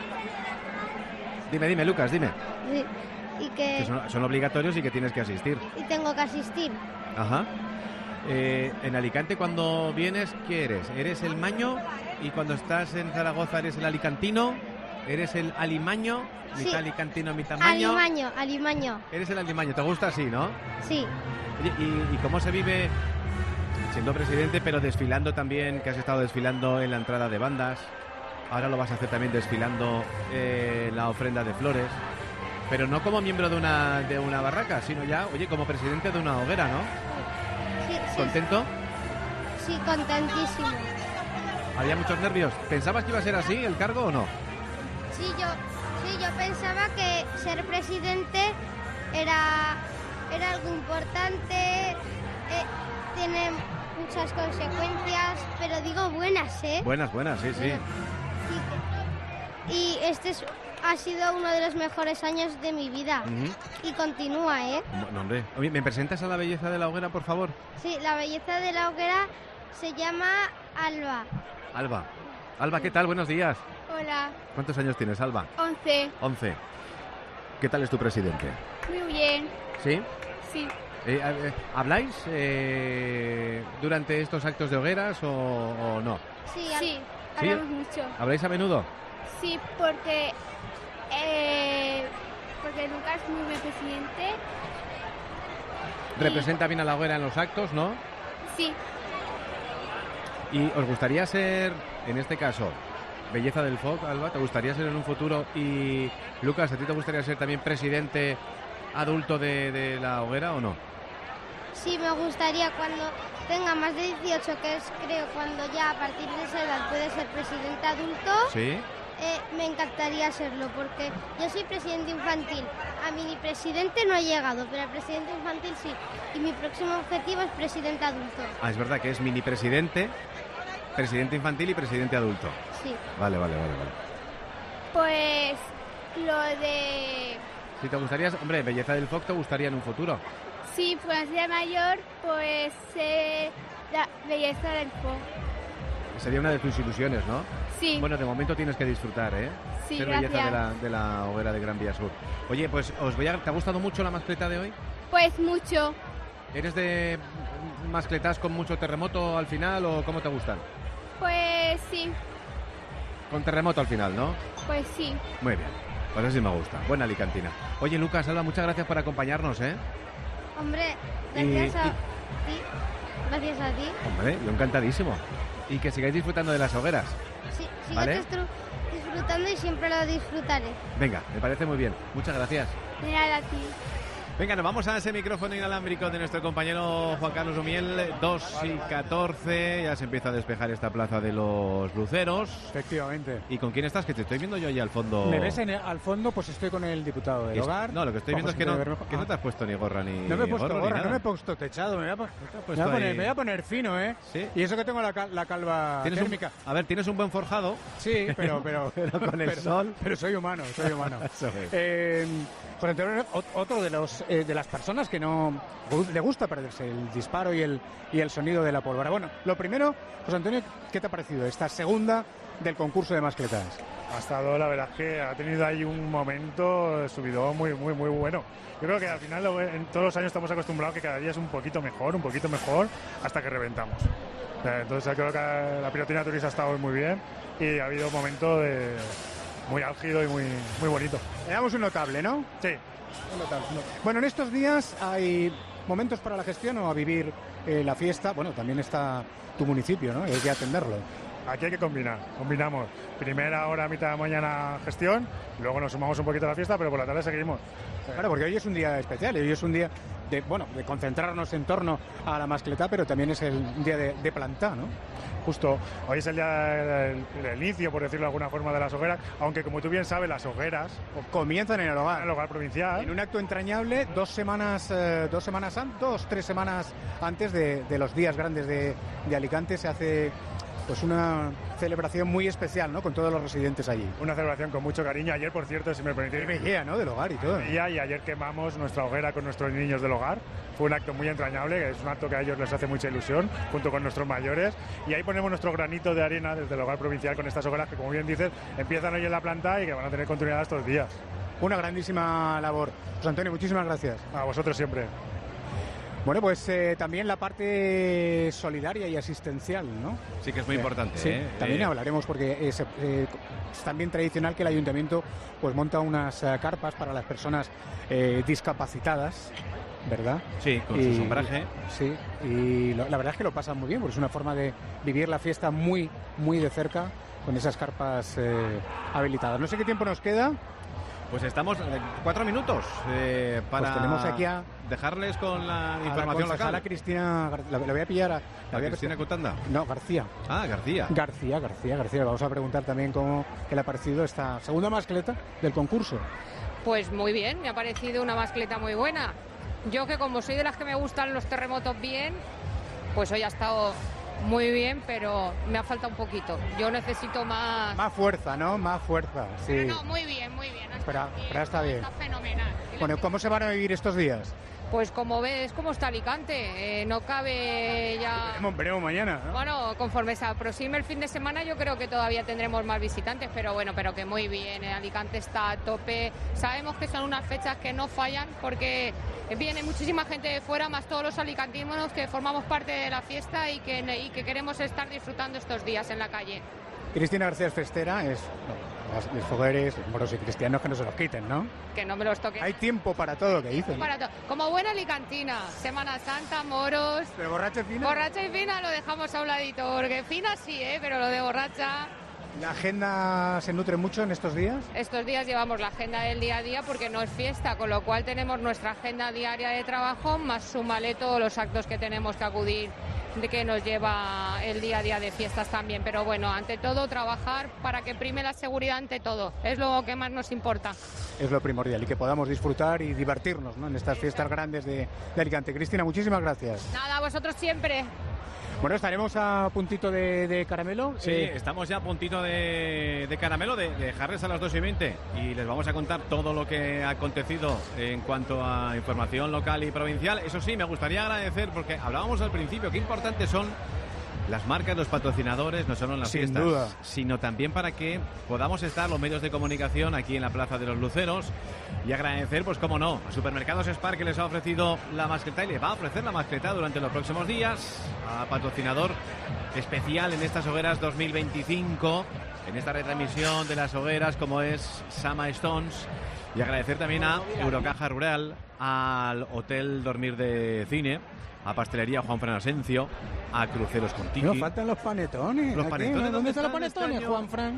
Dime, Lucas, dime. Sí, y que son obligatorios y que tienes que asistir. Y tengo que asistir. Ajá. En Alicante, cuando vienes, ¿qué eres? ¿Eres el maño? Y cuando estás en Zaragoza, ¿eres el alicantino? ¿Eres el alimaño? Sí. ¿Mitad alicantino, mitad maño? Alimaño. Eres el alimaño. ¿Te gusta así, no? Sí. Oye, ¿y cómo se vive siendo presidente, pero desfilando también, que has estado desfilando en la entrada de bandas? Ahora lo vas a hacer también desfilando la ofrenda de flores. Pero no como miembro de una barraca, sino ya, oye, como presidente de una hoguera, ¿no? Sí. ¿Contento? Sí, contentísimo. ¿Había muchos nervios? ¿Pensabas que iba a ser así el cargo o no? Sí, yo pensaba que ser presidente era algo importante, tiene muchas consecuencias, pero digo buenas, ¿eh? Buenas, sí. Y este es ha sido uno de los mejores años de mi vida. Y continúa, ¿eh? No, hombre. Oye, ¿me presentas a la belleza de la hoguera, por favor? Sí, la belleza de la hoguera se llama Alba. Alba. Alba, ¿qué tal? Buenos días. Hola. ¿Cuántos años tienes, Alba? 11. 11. ¿Qué tal es tu presidente? Muy bien. ¿Sí? Sí. ¿Habláis durante estos actos de hogueras o no? Sí, hablamos mucho. ¿Habláis a menudo? Sí, porque Lucas es muy buen presidente. ¿Representa bien a la hoguera en los actos, no? Sí. ¿Y os gustaría ser, en este caso, belleza del FOC, Alba? ¿Te gustaría ser en un futuro? Y, Lucas, ¿a ti te gustaría ser también presidente adulto de la hoguera o no? Sí, me gustaría cuando tenga más de 18, que es creo cuando ya a partir de esa edad puede ser presidente adulto. Sí. Me encantaría serlo porque yo soy presidente infantil. A mini presidente no he llegado, pero al presidente infantil sí. Y mi próximo objetivo es presidente adulto. Ah, es verdad que es mini presidente, presidente infantil y presidente adulto. Sí. Vale. Pues lo de... Si te gustaría, hombre, belleza del FOC te gustaría en un futuro. Sí, cuando sea mayor, pues la belleza del FOC. Sería una de tus ilusiones, ¿no? Sí. Bueno, de momento tienes que disfrutar, ¿eh? Sí, ser gracias. belleza de la hoguera de Gran Vía Sur. Oye, pues ¿te ha gustado mucho la mascleta de hoy? Pues mucho. ¿Eres de mascletas con mucho terremoto al final o cómo te gustan? Pues sí. Con terremoto al final, ¿no? Pues sí. Muy bien, pues así me gusta. Buena alicantina. Oye, Lucas, Alba, muchas gracias por acompañarnos, ¿eh? Hombre, gracias a ti. Gracias a ti. Hombre, yo encantadísimo. Y que sigáis disfrutando de las hogueras. Sí, ¿vale? Disfrutando y siempre lo disfrutaré. Venga, me parece muy bien. Muchas gracias. De nada a ti. Venga, nos vamos a ese micrófono inalámbrico de nuestro compañero Juan Carlos Umiel. 2:14, ya se empieza a despejar esta plaza de los luceros. Efectivamente. ¿Y con quién estás? Que te estoy viendo yo ahí al fondo. ¿Me ves al fondo? Pues estoy con el diputado del hogar. No, lo que estoy viendo es que no te has puesto ni gorra ni... No me he puesto gorra, no me he puesto techado. Me voy a poner fino, ¿eh? ¿Sí? Y eso que tengo la calva térmica. A ver, tienes un buen forjado. Sí, pero con el sol. Pero soy humano. Eso es. Pues entonces, otro de las personas que no le gusta perderse el disparo y el sonido de la pólvora. Bueno, lo primero, José Antonio, ¿qué te ha parecido esta segunda del concurso de mascletas? Ha estado, la verdad es que ha tenido ahí un momento subido muy bueno. Yo creo que al final en todos los años estamos acostumbrados que cada día es un poquito mejor, hasta que reventamos. Entonces creo que la pirotecnia turista ha estado muy bien y ha habido un momento muy álgido y muy bonito. Le damos un notable, ¿no? Sí. Un notable. Bueno, en estos días hay momentos para la gestión o a vivir la fiesta. Bueno, también está tu municipio, ¿no? Y hay que atenderlo. Aquí hay que combinamos. Primera hora, mitad de mañana gestión, luego nos sumamos un poquito a la fiesta, pero por la tarde seguimos. Claro, porque hoy es un día especial, hoy es un día de concentrarnos en torno a la mascleta, pero también es el día de plantá, ¿no? Justo, hoy es el día del inicio, por decirlo de alguna forma, de las hogueras, aunque como tú bien sabes, las hogueras comienzan en el hogar provincial. En un acto entrañable, 3 semanas antes de los días grandes de Alicante se hace pues una celebración muy especial, ¿no? Con todos los residentes allí. Una celebración con mucho cariño. Ayer, por cierto, si me permitís... ¿no? Del hogar y todo. Y ayer quemamos nuestra hoguera con nuestros niños del hogar. Fue un acto muy entrañable, que es un acto que a ellos les hace mucha ilusión, junto con nuestros mayores. Y ahí ponemos nuestro granito de arena desde el hogar provincial con estas hogueras que, como bien dices, empiezan hoy en la planta y que van a tener continuidad estos días. Una grandísima labor. José Antonio, muchísimas gracias. A vosotros siempre. Bueno, pues también la parte solidaria y asistencial, ¿no? Sí, que es muy importante. Sí, también hablaremos porque es también tradicional que el ayuntamiento pues monta unas carpas para las personas discapacitadas, ¿verdad? Sí, con su sombraje. Sí, y la verdad es que lo pasan muy bien, porque es una forma de vivir la fiesta muy de cerca con esas carpas habilitadas. No sé qué tiempo nos queda. Pues estamos 4 minutos para pues tenemos aquí a dejarles con la información local. A Cristina, la voy a pillar ¿A Cristina Cutanda? No, García. Ah, García. García. Vamos a preguntar también qué le ha parecido esta segunda mascleta del concurso. Pues muy bien, me ha parecido una mascleta muy buena. Yo que como soy de las que me gustan los terremotos bien, pues hoy ha estado muy bien, pero me ha faltado un poquito. Yo necesito más... Más fuerza, ¿no? Más fuerza, sí. No, muy bien, muy bien. Pero está bien. Está fenomenal. Bueno, ¿cómo se van a vivir estos días? Pues como ves, ¿cómo está Alicante? No cabe ya... Veremos mañana, ¿no? Bueno, conforme se aproxime el fin de semana yo creo que todavía tendremos más visitantes, pero bueno, pero que muy bien, Alicante está a tope. Sabemos que son unas fechas que no fallan porque viene muchísima gente de fuera, más todos los alicantinos que formamos parte de la fiesta y que queremos estar disfrutando estos días en la calle. Cristina García es festera, los fogueres, moros y cristianos que no se los quiten, ¿no? Que no me los toquen. Hay tiempo para todo, que dicen. Para todo. Como buena alicantina, Semana Santa, moros... ¿Pero borracha y fina? Borracha y fina lo dejamos a un ladito, porque fina sí, pero lo de borracha... ¿La agenda se nutre mucho en estos días? Estos días llevamos la agenda del día a día porque no es fiesta, con lo cual tenemos nuestra agenda diaria de trabajo, más súmale todos los actos que tenemos que acudir, de que nos lleva el día a día de fiestas también. Pero bueno, ante todo trabajar para que prime la seguridad ante todo, es lo que más nos importa. Es lo primordial y que podamos disfrutar y divertirnos, ¿no?, en estas fiestas grandes de Alicante. Cristina, muchísimas gracias. Nada, a vosotros siempre. Bueno, estaremos a puntito de caramelo. Sí, estamos ya a puntito de caramelo, de dejarles a las 2:20 y les vamos a contar todo lo que ha acontecido en cuanto a información local y provincial. Eso sí, me gustaría agradecer, porque hablábamos al principio, qué importantes son las marcas, los patrocinadores, no solo en las fiestas, duda, sino también para que podamos estar los medios de comunicación aquí en la Plaza de los Luceros. Y agradecer, pues cómo no, a Supermercados Spar, que les ha ofrecido la mascleta y les va a ofrecer la mascleta durante los próximos días, a patrocinador especial en estas hogueras 2025, en esta retransmisión de las hogueras, como es Sama Stones. Y agradecer también a Eurocaja Rural, al Hotel Dormir de Cine, a Pastelería Juan Fran Asencio, a Cruceros con Tiki. No, faltan los panetones. Los panetones, ¿dónde están los panetones, Juan Fran?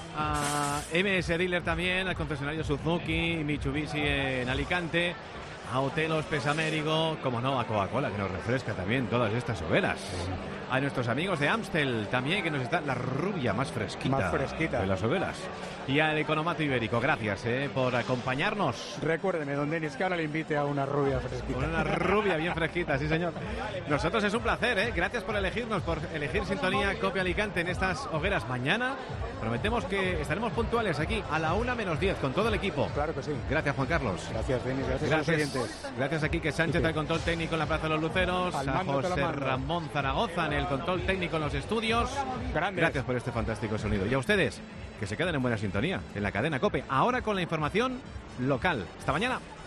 A MS Dealer también, al concesionario Suzuki, Mitsubishi en Alicante, a Hotel Hospes Américo, como no, a Coca-Cola, que nos refresca también todas estas hogueras. A nuestros amigos de Amstel también, que nos está la rubia más fresquita de las hogueras. Y al Economato Ibérico, gracias por acompañarnos. Recuérdeme, don Denis, que ahora le invite a una rubia fresquita. Una rubia bien fresquita, sí señor. Nosotros es un placer, gracias por elegirnos, por elegir Sintonía Cope Alicante en estas hogueras. Mañana prometemos que estaremos puntuales aquí a la 1:10 con todo el equipo. Claro que sí. Gracias, Juan Carlos. Gracias, Denis. Gracias a los oyentes. Gracias a Quique Sánchez, al control técnico en la Plaza de los Luceros, a José Ramón Zaragoza en el control técnico en los estudios. Gracias por este fantástico sonido. Y a ustedes, que se queden en buena sintonía en la cadena COPE, ahora con la información local. Hasta mañana.